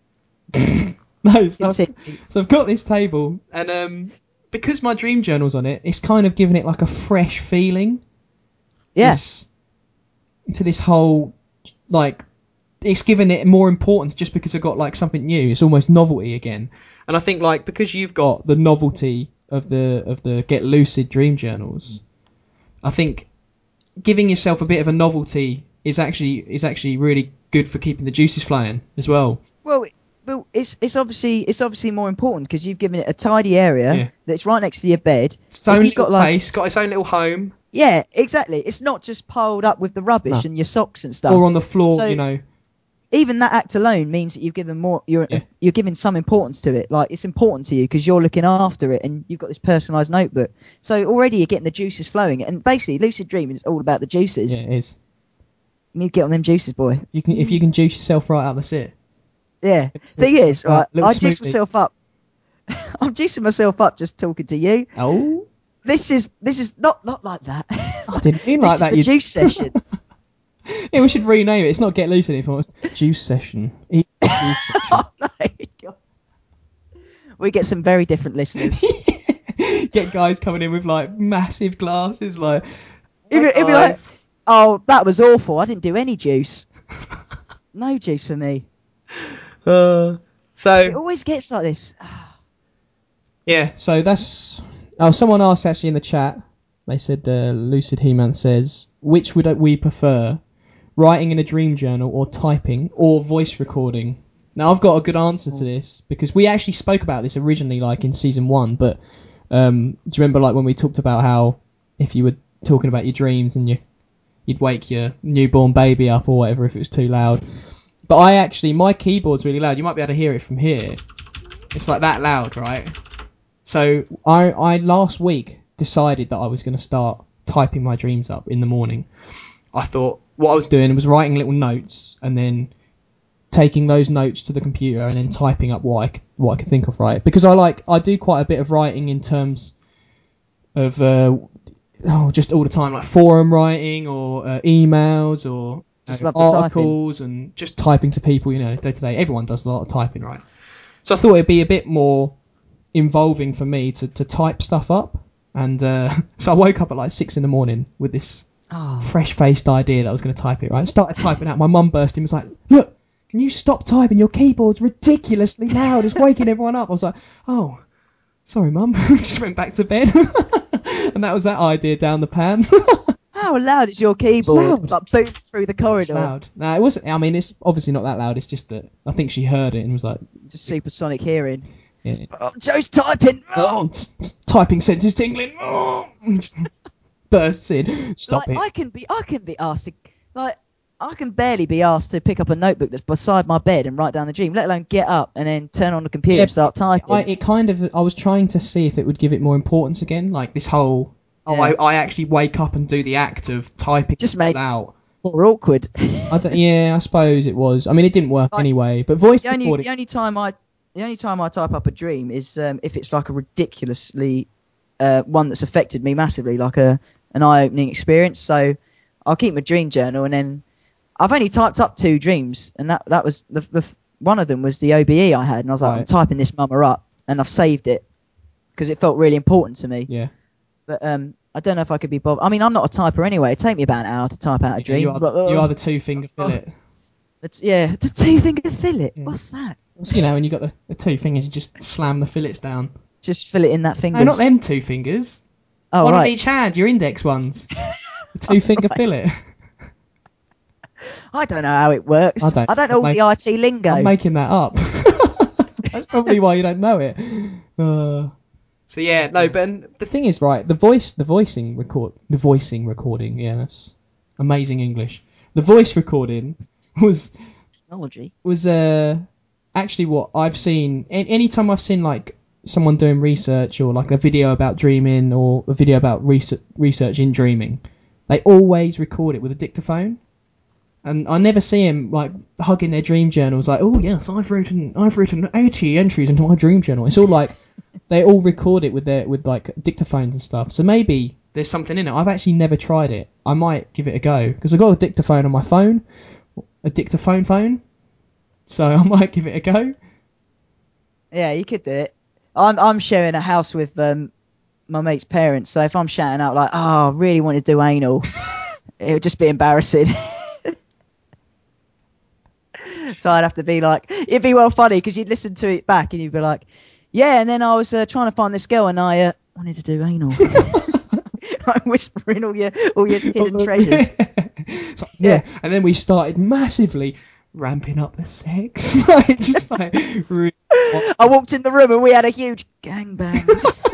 No, so I've got this table, and because my dream journal's on it, it's kind of giving it like a fresh feeling. Yes. To this whole, like, it's given it more importance just because I've got like something new. It's almost novelty again. And I think like because you've got the novelty of the Get Lucid dream journals, I think giving yourself a bit of a novelty is actually really good for keeping the juices flowing as well. Well, it's obviously more important because you've given it a tidy area that's right next to your bed. Its own little place, got its own little home. Yeah, exactly. It's not just piled up with the rubbish and your socks and stuff. Or on the floor, you know. Even that act alone means that you've given more. You're giving some importance to it. Like it's important to you because you're looking after it, and you've got this personalised notebook. So already you're getting the juices flowing, and basically lucid dreaming is all about the juices. Yeah, it is. You need to get on them juices, boy. If you can juice yourself right out, that's it. Yeah. Thing is, right, I juice myself up. I'm juicing myself up just talking to you. Oh. This is not like that. I didn't mean like that. This is the juice session. Yeah, we should rename it. It's not Get Lucid anymore. It's Juice Session. Juice Session. Oh, no, God. We get some very different listeners. Get guys coming in with like massive glasses, like. It'd be like, oh, that was awful. I didn't do any juice. No juice for me. So it always gets like this. Yeah. So that's. Oh, someone asked actually in the chat. They said Lucid He-Man says, which would we prefer? Writing in a dream journal or typing or voice recording? Now, I've got a good answer to this because we actually spoke about this originally like in season 1, but do you remember like when we talked about how if you were talking about your dreams and you'd wake your newborn baby up or whatever if it was too loud? But my keyboard's really loud. You might be able to hear it from here. It's like that loud, right? So I last week decided that I was going to start typing my dreams up in the morning. I thought, what I was doing was writing little notes and then taking those notes to the computer and then typing up what I could think of, right? Because I do quite a bit of writing in terms of just all the time, like forum writing or emails or Just love the articles and just typing to people, day to day. Everyone does a lot of typing, right? So I thought it'd be a bit more involving for me to type stuff up. And so I woke up at like 6 a.m. with this fresh-faced idea that I was going to type it, right? I started typing out. My mum burst in and was like, look, can you stop typing? Your keyboard's ridiculously loud. It's waking everyone up. I was like, oh, sorry, Mum. Just went back to bed. And that was that idea down the pan. How loud is your keyboard? It's loud. Like boom through the corridor. It's loud. No, it wasn't. I mean, it's obviously not that loud. It's just that I think she heard it and was like... Just supersonic hearing. Yeah. Oh, Joe's typing. Oh, typing senses tingling. Oh. Bursts in. Stop it. I can be asked to, like, I can barely be asked to pick up a notebook that's beside my bed and write down the dream, let alone get up and then turn on the computer and start typing. I was trying to see if it would give it more importance again, like this whole... Yeah. I actually wake up and do the act of typing Just make out. More awkward. I suppose it was. I mean, it didn't work anyway. But voice recording. The only time I type up a dream is if it's like a ridiculously one that's affected me massively, like an eye-opening experience. So I'll keep my dream journal, and then I've only typed up 2 dreams, and that was the one of them was the OBE I had, and I was like, I'm typing this mama up, and I've saved it because it felt really important to me. Yeah. But I don't know if I could be bothered. I mean, I'm not a typer anyway. It'd take me about an hour to type out a dream. You are the 2-finger fillet. The 2-finger fillet. Yeah. What's that? So, when you got the 2 fingers, you just slam the fillets down. Just fill it in that finger. No, not them 2 fingers. Oh, one right. on each hand, your index ones. The 2-finger fillet. I don't know how it works. I don't know all the IT lingo. I'm making that up. That's probably why you don't know it. So yeah, no, but the thing is, right, the voicing recording, yeah, that's amazing English. The voice recording was technology. Was actually what I've seen. Anytime I've seen like someone doing research or like a video about dreaming or a video about research in dreaming, they always record it with a dictaphone. And I never see him like hugging their dream journals like, oh yes, I've written 80 entries into my dream journal. It's all like they all record it with like dictaphones and stuff. So maybe there's something in it. I've actually never tried it. I might give it a go because I've got a dictaphone on my phone, a dictaphone phone. So I might give it a go. Yeah, you could do it. I'm sharing a house with my mate's parents, so if I'm shouting out like, "Oh, I really want to do anal," it would just be embarrassing. So I'd have to be like, it'd be well funny because you'd listen to it back and you'd be like, "Yeah," and then I was trying to find this girl and I wanted to do anal. Like whispering all your hidden treasures. So, yeah, and then we started massively ramping up the sex. Really... I walked in the room and we had a huge gangbang.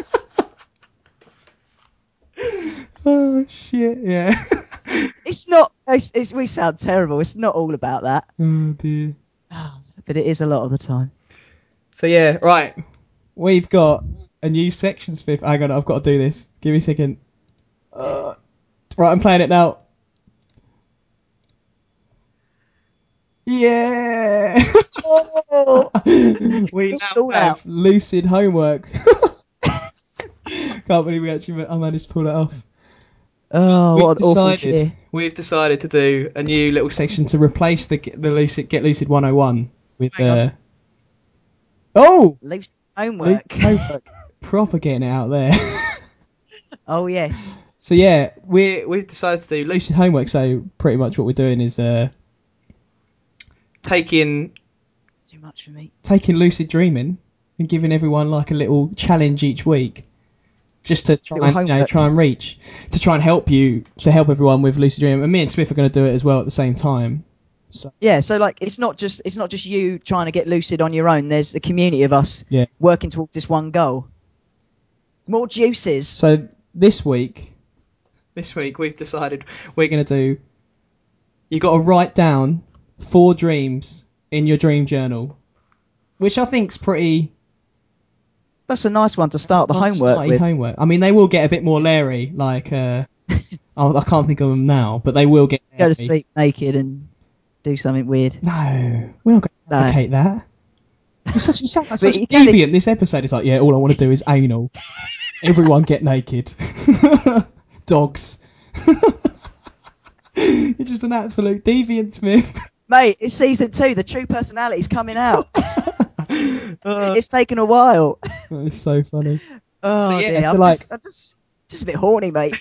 Oh shit! Yeah. It's not. We sound terrible. It's not all about that. Oh dear. But it is a lot of the time. So yeah, right. We've got a new section, Spiff. Hang on, I've got to do this. Give me a second. Right, I'm playing it now. Yeah. Oh. We now have lucid homework. Can't believe I managed to pull it off. Oh, what an awful year. We've decided to do a new little section to replace the Lucid Get Lucid 101 with Lucid homework. Lucid homework. Proper getting it out there. Oh yes. So yeah, we've decided to do lucid homework. So pretty much what we're doing is taking too much for me. Taking lucid dreaming and giving everyone like a little challenge each week. Just to try and help everyone with lucid dreaming. And me and Smith are going to do it as well at the same time. So. Yeah, so like it's not just you trying to get lucid on your own. There's the community of us working towards this one goal. More juices. So this week we've decided we're going to do. You got to write down 4 dreams in your dream journal, which I think's pretty. That's a nice one to start the homework with. Homework. I mean, they will get a bit more leery. Like, I Oh, I can't think of them now, but they will get Go to hairy. sleep naked and do something weird. No, we're not going to No. advocate that. You sound like But such a you can- deviant. This episode is like, yeah, all I want to do is anal. Everyone get naked. Dogs. You're just an absolute deviant, Smith. Mate, it's season 2. The true personality's coming out. It's taken a while. That is so funny. Oh, yeah, dear. so I'm like- just a bit horny, mate.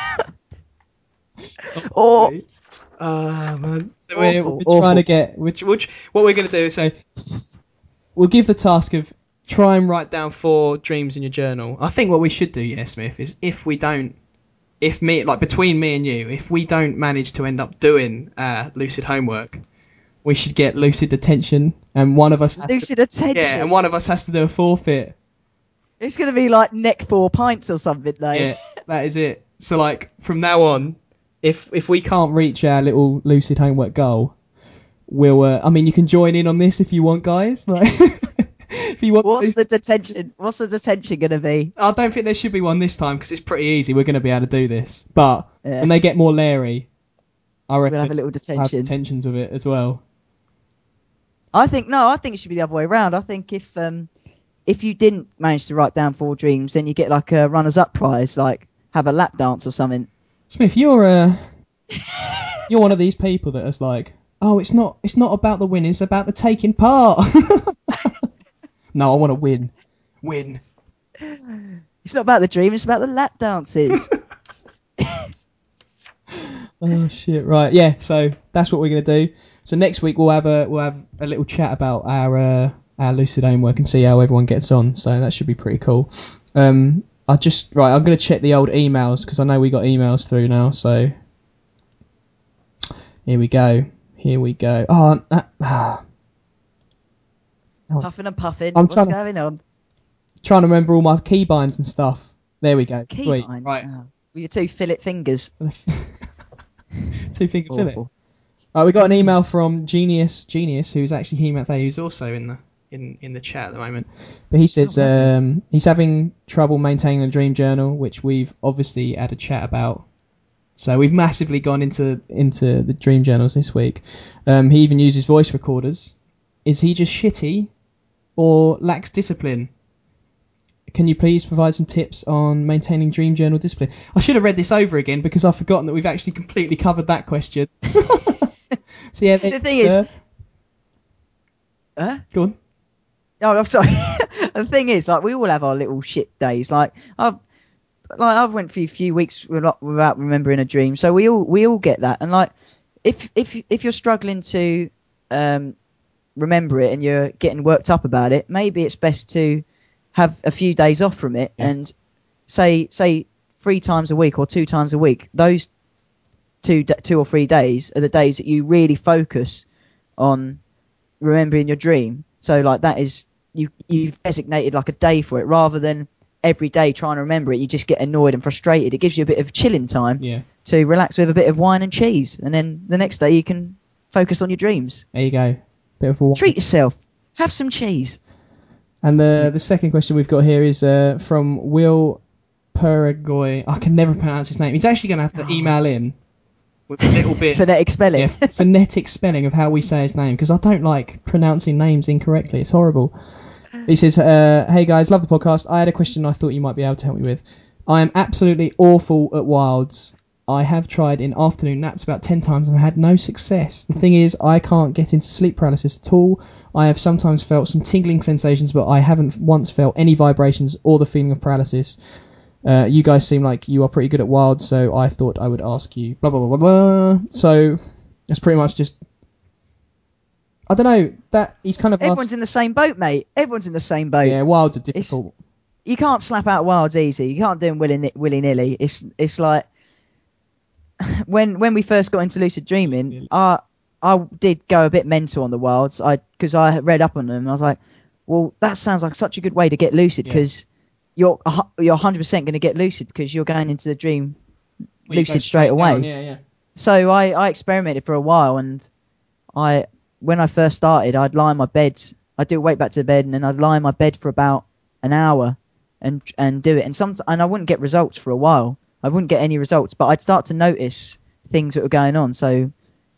Or Man. So Awful, we're trying to awful. get. What we're going to do is we'll give the task of try and write down 4 dreams in your journal. I think what we should do, yeah, Smith, is between me and you, if we don't manage to end up doing lucid homework, we should get lucid detention, and one of us has lucid attention. yeah, and one of us has to do a forfeit. It's going to be like neck 4 pints or something, though. Yeah, that is it. So like from now on, if we can't reach our little lucid homework goal, we'll. I mean, you can join in on this if you want, guys. Like, if you want. What's the detention going to be? I don't think there should be one this time because it's pretty easy. We're going to be able to do this, but Yeah. when they get more Larry, I reckon We'll have a little we'll have detention. detentions with it as well. I think it should be the other way around. I think if you didn't manage to write down 4 dreams, then you get like a runners-up prize, like have a lap dance or something. Smith, you're one of these people that is like, oh, it's not about the winning, it's about the taking part. No, I want to win. It's not about the dream; it's about the lap dances. Oh shit! Right, yeah. So that's what we're gonna do. So next week we'll have a little chat about our lucid homework and see how everyone gets on. So that should be pretty cool. I'm gonna check the old emails because I know we got emails through now. So here we go. Puffing and puffing. I'm What's trying to- going on? Trying to remember all my keybinds and stuff. There we go. Key Sweet. binds. Right. Oh, with your 2 fillet fingers. 2-finger fillet. Awful. Right, we got an email from Genius, who's actually He-Man Thay, who's also in the chat at the moment. But he says he's having trouble maintaining a dream journal, which we've obviously had a chat about. So we've massively gone into the dream journals this week. He even uses voice recorders. Is he just shitty or lacks discipline? Can you please provide some tips on maintaining dream journal discipline? I should have read this over again because I've forgotten that we've actually completely covered that question. So yeah, The thing is, go on. Oh, I'm sorry. The thing is, like, we all have our little shit days. Like I've went for a few weeks without remembering a dream, so we all get that. And like, if you're struggling to remember it and you're getting worked up about it, maybe it's best to have a few days off from it and say 3 times a week or 2 times a week. Those 2 or 3 days are the days that you really focus on remembering your dream. So like that is you've designated like a day for it rather than every day trying to remember it. You just get annoyed and frustrated. It gives you a bit of chilling time to relax with a bit of wine and cheese, and then the next day you can focus on your dreams. There you go. Bit of a wine. Treat yourself. Have some cheese. And the second question we've got here is from Will Paragoy. I can never pronounce his name. He's actually going to have to email in with a little bit Phonetic spelling. phonetic spelling of how we say his name because I don't like pronouncing names incorrectly. It's horrible. He says, hey guys, love the podcast. I had a question I thought you might be able to help me with. I am absolutely awful at wilds. I have tried in afternoon naps about 10 times and had no success. The thing is, I can't get into sleep paralysis at all. I have sometimes felt some tingling sensations, but I haven't once felt any vibrations or the feeling of paralysis. You guys seem like you are pretty good at wild, so I thought I would ask you. Blah, blah, blah, blah, blah. So, it's pretty much just... I don't know, that he's kind of Everyone's in the same boat, mate. Everyone's in the same boat. Yeah, wilds are difficult. You can't slap out wilds easy. You can't do them willy-nilly. It's like... When we first got into lucid dreaming, I did go a bit mental on the wilds because I read up on them. I was like, well, that sounds like such a good way to get lucid because you're 100% going to get lucid because you're going into the dream lucid straight away. Yeah. So I experimented for a while, and when I first started, I'd lie in my bed. I'd do wake back to the bed, and then I'd lie in my bed for about an hour and do it. And I wouldn't get results for a while. I wouldn't get any results, but I'd start to notice things that were going on. So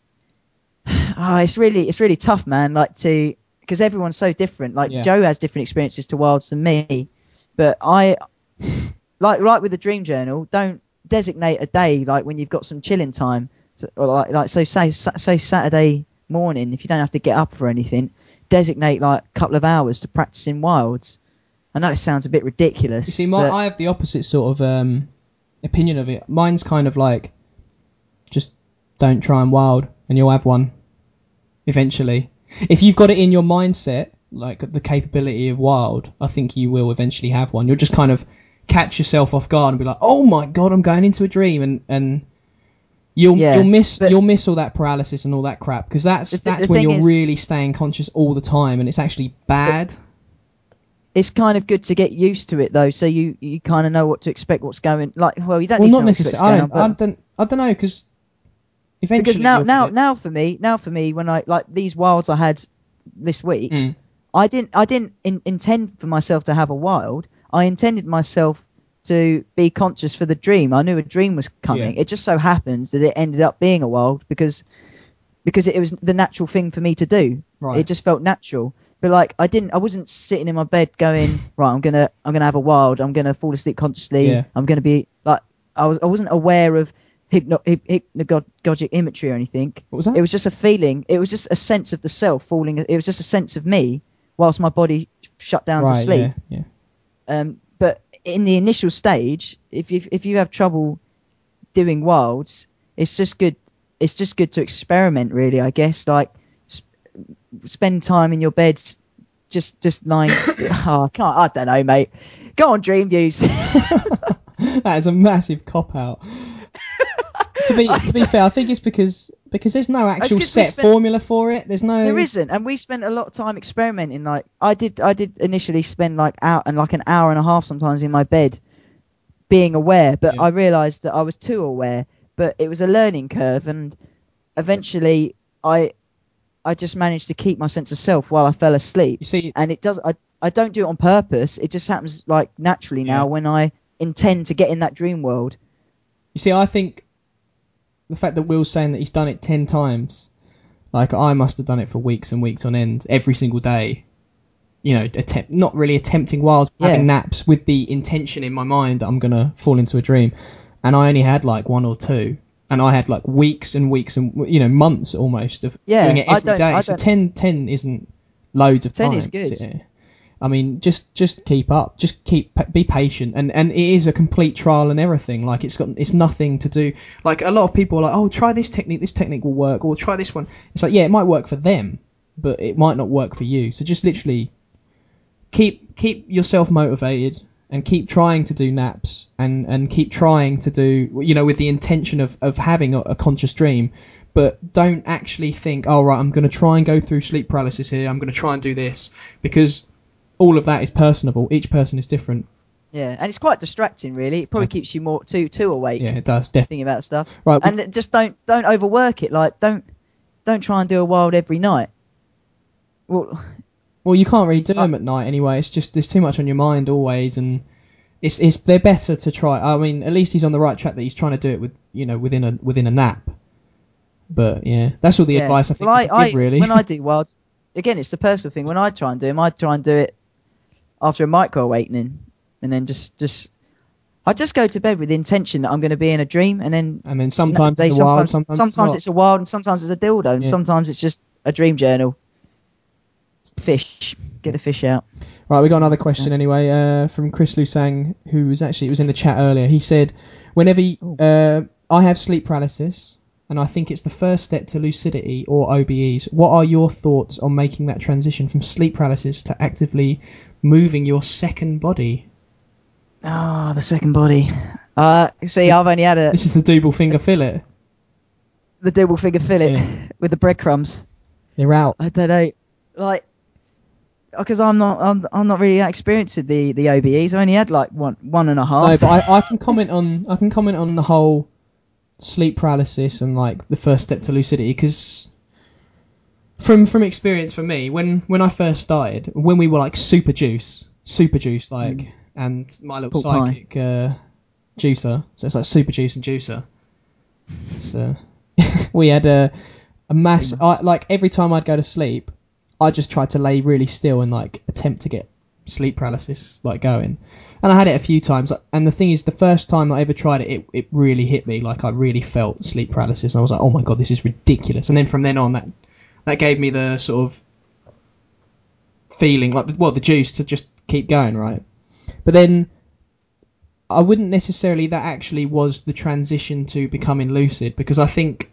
it's really tough, man. Because everyone's so different. Like Joe has different experiences to wilds than me, but I like with the dream journal. Don't designate a day like when you've got some chilling time, so say Saturday morning if you don't have to get up for anything. Designate like a couple of hours to practice in wilds. I know it sounds a bit ridiculous. You see, I have the opposite sort of opinion of it. Mine's kind of like, just don't try and wild, and you'll have one eventually. If you've got it in your mindset, like the capability of wild, I think you will eventually have one. You'll just kind of catch yourself off guard and be like, oh my god, I'm going into a dream, and you'll miss all that paralysis and all that crap, because that's when you're really staying conscious all the time, and it's actually bad. It's kind of good to get used to it though, so you kind of know what to expect, what's going. Like, well, you don't. Well, need not to necessarily. I don't know, because eventually. Because now for me, when I like these wilds I had this week, I didn't intend for myself to have a wild. I intended myself to be conscious for the dream. I knew a dream was coming. It just so happens that it ended up being a wild because it was the natural thing for me to do. Right. It just felt natural. But like I wasn't sitting in my bed going, right, I'm gonna have a wild. I'm gonna fall asleep consciously. Yeah. I'm gonna be like I wasn't aware of hypnagogic imagery or anything. What was that? It was just a feeling. It was just a sense of the self falling. It was just a sense of me whilst my body shut down to sleep. Yeah. But in the initial stage, if you have trouble doing wilds, it's just good. It's just good to experiment, really. I guess like spend time in your bed, just lying. I don't know, mate. Go on, Dream Views. That is a massive cop out. To be fair, I think it's because there's no actual set formula for it. There isn't, and we spent a lot of time experimenting. Like I did initially spend an hour and a half sometimes in my bed being aware, but I realised that I was too aware. But it was a learning curve, and eventually I just managed to keep my sense of self while I fell asleep. You see, and it does. I don't do it on purpose. It just happens like naturally now when I intend to get in that dream world. You see, I think the fact that Will's saying that he's done it 10 times, like I must have done it for weeks and weeks on end, every single day. You know, not really attempting wilds, having naps with the intention in my mind that I'm going to fall into a dream. And I only had like 1 or 2. And I had like weeks and weeks and, months almost of doing it every day. So 10 isn't loads of time. 10 is good. I mean, just keep up. Just be patient, and it is a complete trial and everything. Like it's nothing to do. Like a lot of people are like, oh, try this technique. This technique will work, or try this one. It's like, yeah, it might work for them, but it might not work for you. So just literally keep yourself motivated and keep trying to do naps and keep trying to do, with the intention of having a conscious dream. But don't actually think, oh right, I'm going to try and go through sleep paralysis here. I'm going to try and do this, because all of that is personable. Each person is different. Yeah, and it's quite distracting, really. It probably keeps you more too awake. Yeah, it does, definitely. Thinking about stuff. Right, and just don't overwork it. Like don't try and do a wild every night. Well, you can't really do them at night anyway. It's just there's too much on your mind always, and they're better to try. I mean, at least he's on the right track that he's trying to do it with within a nap. But yeah, that's all the advice I think I give, really. When I do wilds, again, it's the personal thing. When I try and do them, I try and do it after a micro awakening, and then I just go to bed with the intention that I'm going to be in a dream, and then sometimes it's a wild, sometimes it's a wild, and sometimes it's a dildo, and sometimes it's just a dream journal. Fish, get the fish out. Right, we got another question anyway from Chris Lusang, who was in the chat earlier. He said, whenever I have sleep paralysis, and I think it's the first step to lucidity or OBEs. What are your thoughts on making that transition from sleep paralysis to actively moving your second body? Oh, the second body. See, I've only had This is the double finger fillet. The double finger fillet with the breadcrumbs. They're out. I don't know, like, because I'm not really that experienced with the OBEs. I've only had like one and a half. No, but I can comment on the whole sleep paralysis and like the first step to lucidity, because from experience for me, when I first started, when we were like super juice like, and my little psychic juicer, so it's like super juice and juicer. So we had a mass. Like every time I'd go to sleep, I just tried to lay really still and like attempt to get sleep paralysis like going. And I had it a few times. And the thing is, the first time I ever tried it, it really hit me. Like I really felt sleep paralysis, and I was like, oh my god, this is ridiculous. And then from then on, that gave me the sort of feeling like the juice to just keep going, right? But then I wouldn't necessarily that actually was the transition to becoming lucid, because I think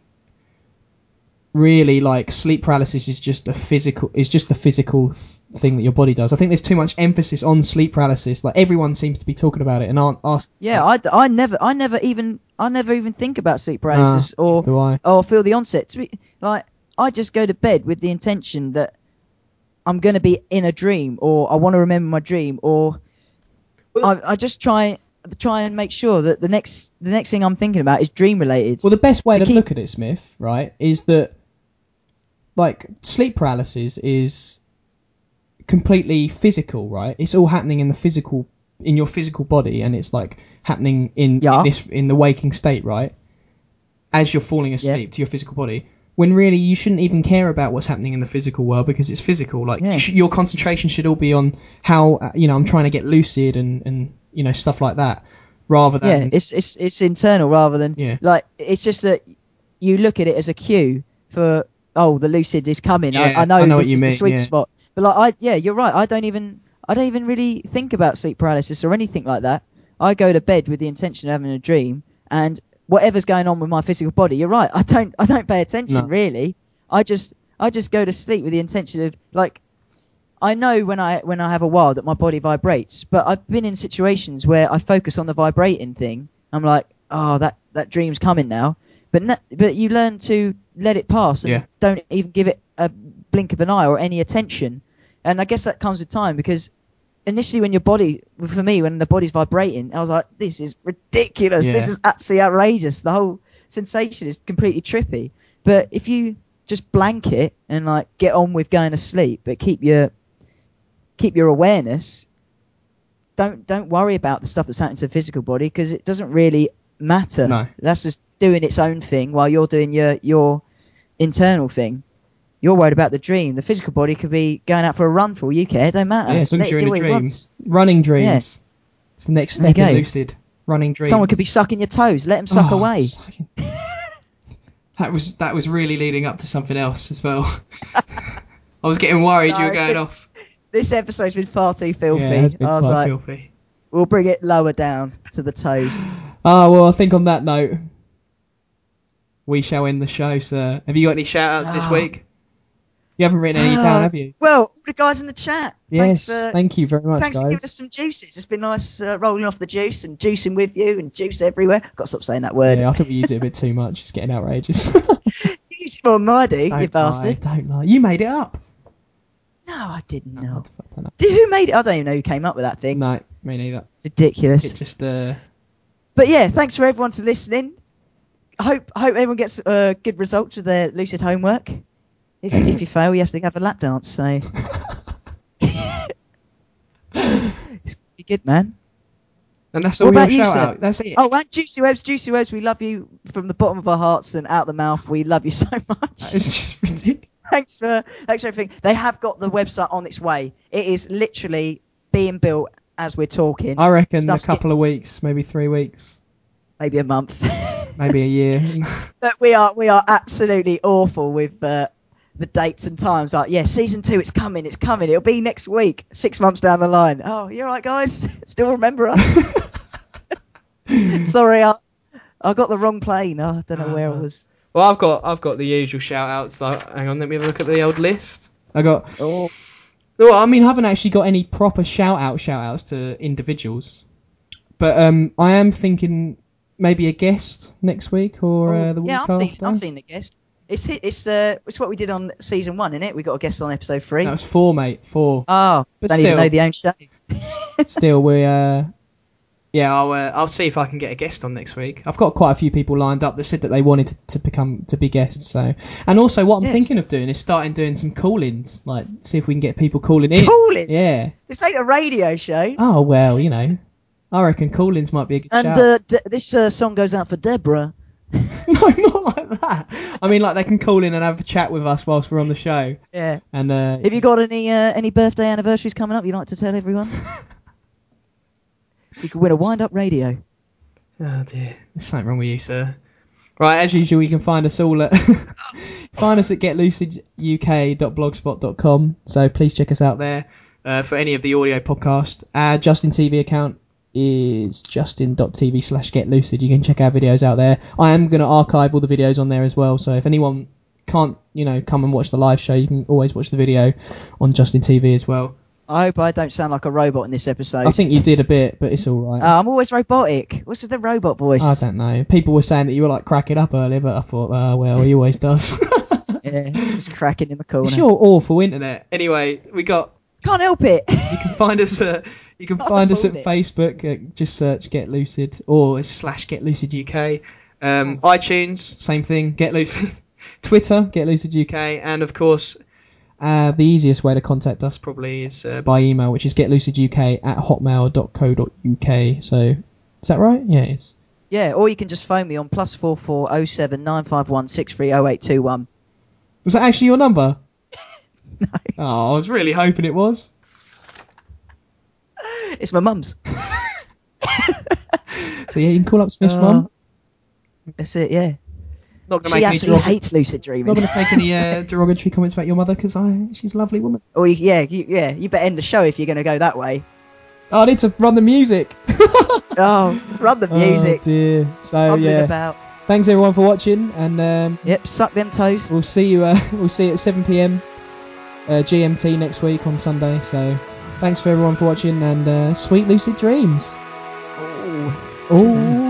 really like sleep paralysis is just the physical thing that your body does. I think there's too much emphasis on sleep paralysis. Like everyone seems to be talking about it and aren't asking. Yeah, I never even think about sleep paralysis or feel the onset. Like I just go to bed with the intention that I'm going to be in a dream, or I want to remember my dream, or I just try and make sure that the next thing I'm thinking about is dream related. Well, the best way to look at it, Smith, right, is that like sleep paralysis is completely physical, right? It's all happening in your physical body, and it's like happening in the waking state, right? As you're falling asleep to your physical body. When really you shouldn't even care about what's happening in the physical world, because it's physical. Like your concentration should all be on how I'm trying to get lucid and stuff like that, rather than it's internal rather than like it's just that you look at it as a cue for the lucid is coming. I know this is the sweet spot, but like you're right. I don't even really think about sleep paralysis or anything like that. I go to bed with the intention of having a dream, and whatever's going on with my physical body, you're right. I don't pay attention really. I just go to sleep with the intention of like, I know when I have a while that my body vibrates, but I've been in situations where I focus on the vibrating thing. I'm like, oh, that dream's coming now. But you learn to let it pass and don't even give it a blink of an eye or any attention. And I guess that comes with time, because initially when the body's vibrating, I was like, this is ridiculous. This is absolutely outrageous. The whole sensation is completely trippy. But if you just blank it and like get on with going to sleep, but keep your awareness, don't worry about the stuff that's happening to the physical body, because it doesn't really matter. No. That's just doing its own thing while you're doing your internal thing. You're worried about the dream. The physical body could be going out for a run for all you care. It don't matter. Yeah, as long as you're in a dream. Running dreams. Yeah. It's the next step in lucid. Running dreams. Someone could be sucking your toes. Let them suck away. That was really leading up to something else as well. I was getting worried you were going off. This episode's been far too filthy. Yeah, it's been quite filthy. We'll bring it lower down to the toes. Well, I think on that note, we shall end the show, sir. Have you got any shout-outs this week? You haven't written any down, have you? Well, all the guys in the chat. Yes, thank you very much, thanks guys. for giving us some juices. It's been nice rolling off the juice and juicing with you and juice everywhere. I've got to stop saying that word. Yeah, I think we use it a bit too much. It's getting outrageous. You use it more than I do, you bastard. Don't lie. You made it up. No, I did not. Who made it? I don't even know who came up with that thing. No, me neither. Ridiculous. It just... But yeah, thanks for everyone for listening. I hope everyone gets good results with their lucid homework. If you fail, you have to have a lap dance. So it's gonna be good, man. And that's all your shout out. That's it. Oh, and Juicy Webs, we love you from the bottom of our hearts and out the mouth. We love you so much. It's just ridiculous. Thanks for everything. They have got the website on its way. It is literally being built as we're talking. I reckon a couple of weeks, maybe 3 weeks, maybe a month, maybe a year. But we are absolutely awful with the dates and times. Like, season 2, it's coming. It'll be next week, 6 months down the line. Oh, you're right, guys. Still remember us? Sorry, I got the wrong plane. I don't know where it was. Well, I've got the usual shout outs. So hang on, let me have a look at the old list. I got. Well, I mean, I haven't actually got any proper shout outs to individuals, but I am thinking maybe a guest next week or the week after. I'm thinking a guest. It's what we did on season 1, isn't it? We got a guest on episode 3. That was 4, mate. 4. Oh, but don't even know the own show. Still, I'll see if I can get a guest on next week. I've got quite a few people lined up that said that they wanted to be guests. So, and also what I'm thinking of doing is doing some call-ins, like see if we can get people calling in. Call-ins? Yeah. This ain't a radio show. Oh well, I reckon call-ins might be a good And shout. this song goes out for Deborah. No, not like that. I mean, like they can call in and have a chat with us whilst we're on the show. Yeah. And Have you got any birthday anniversaries coming up you'd like to tell everyone? You could win a wind-up radio. Oh dear, there's something wrong with you, sir. Right, as usual, you can find us all at find us at getluciduk.blogspot.com. So please check us out there for any of the audio podcast. Our Justin TV account is justin.tv/getlucid. You can check our videos out there. I am going to archive all the videos on there as well. So if anyone can't, come and watch the live show, you can always watch the video on Justin TV as well. I hope I don't sound like a robot in this episode. I think you did a bit, but it's all right. I'm always robotic. What's with the robot voice? I don't know. People were saying that you were like cracking up earlier, but I thought, well, he always does. Yeah, just cracking in the corner. It's your awful internet. Anyway, we got. Can't help it. You can find us. You can find us at Facebook. Just search Get Lucid or /Get Lucid UK. iTunes, same thing. Get Lucid. Twitter, Get Lucid UK, and of course. The easiest way to contact us probably is by email, which is getluciduk@hotmail.co.uk. So, is that right? Yeah, it is. Yeah, or you can just phone me on +44 07 951 630821. Was that actually your number? No. Oh, I was really hoping it was. It's my mum's. So yeah, you can call up Smith's mum. That's it, yeah. Not gonna She make any absolutely hates lucid dreaming. Not going to take any derogatory comments about your mother because she's a lovely woman. Or you better end the show if you're going to go that way. Oh, I need to run the music. Oh, run the music. Oh dear. So Rumbling yeah. about. Thanks everyone for watching, and Yep, suck them toes. we'll see you. We'll see you at 7 p.m. GMT next week on Sunday. So thanks for everyone for watching, and sweet lucid dreams. Oh. Oh.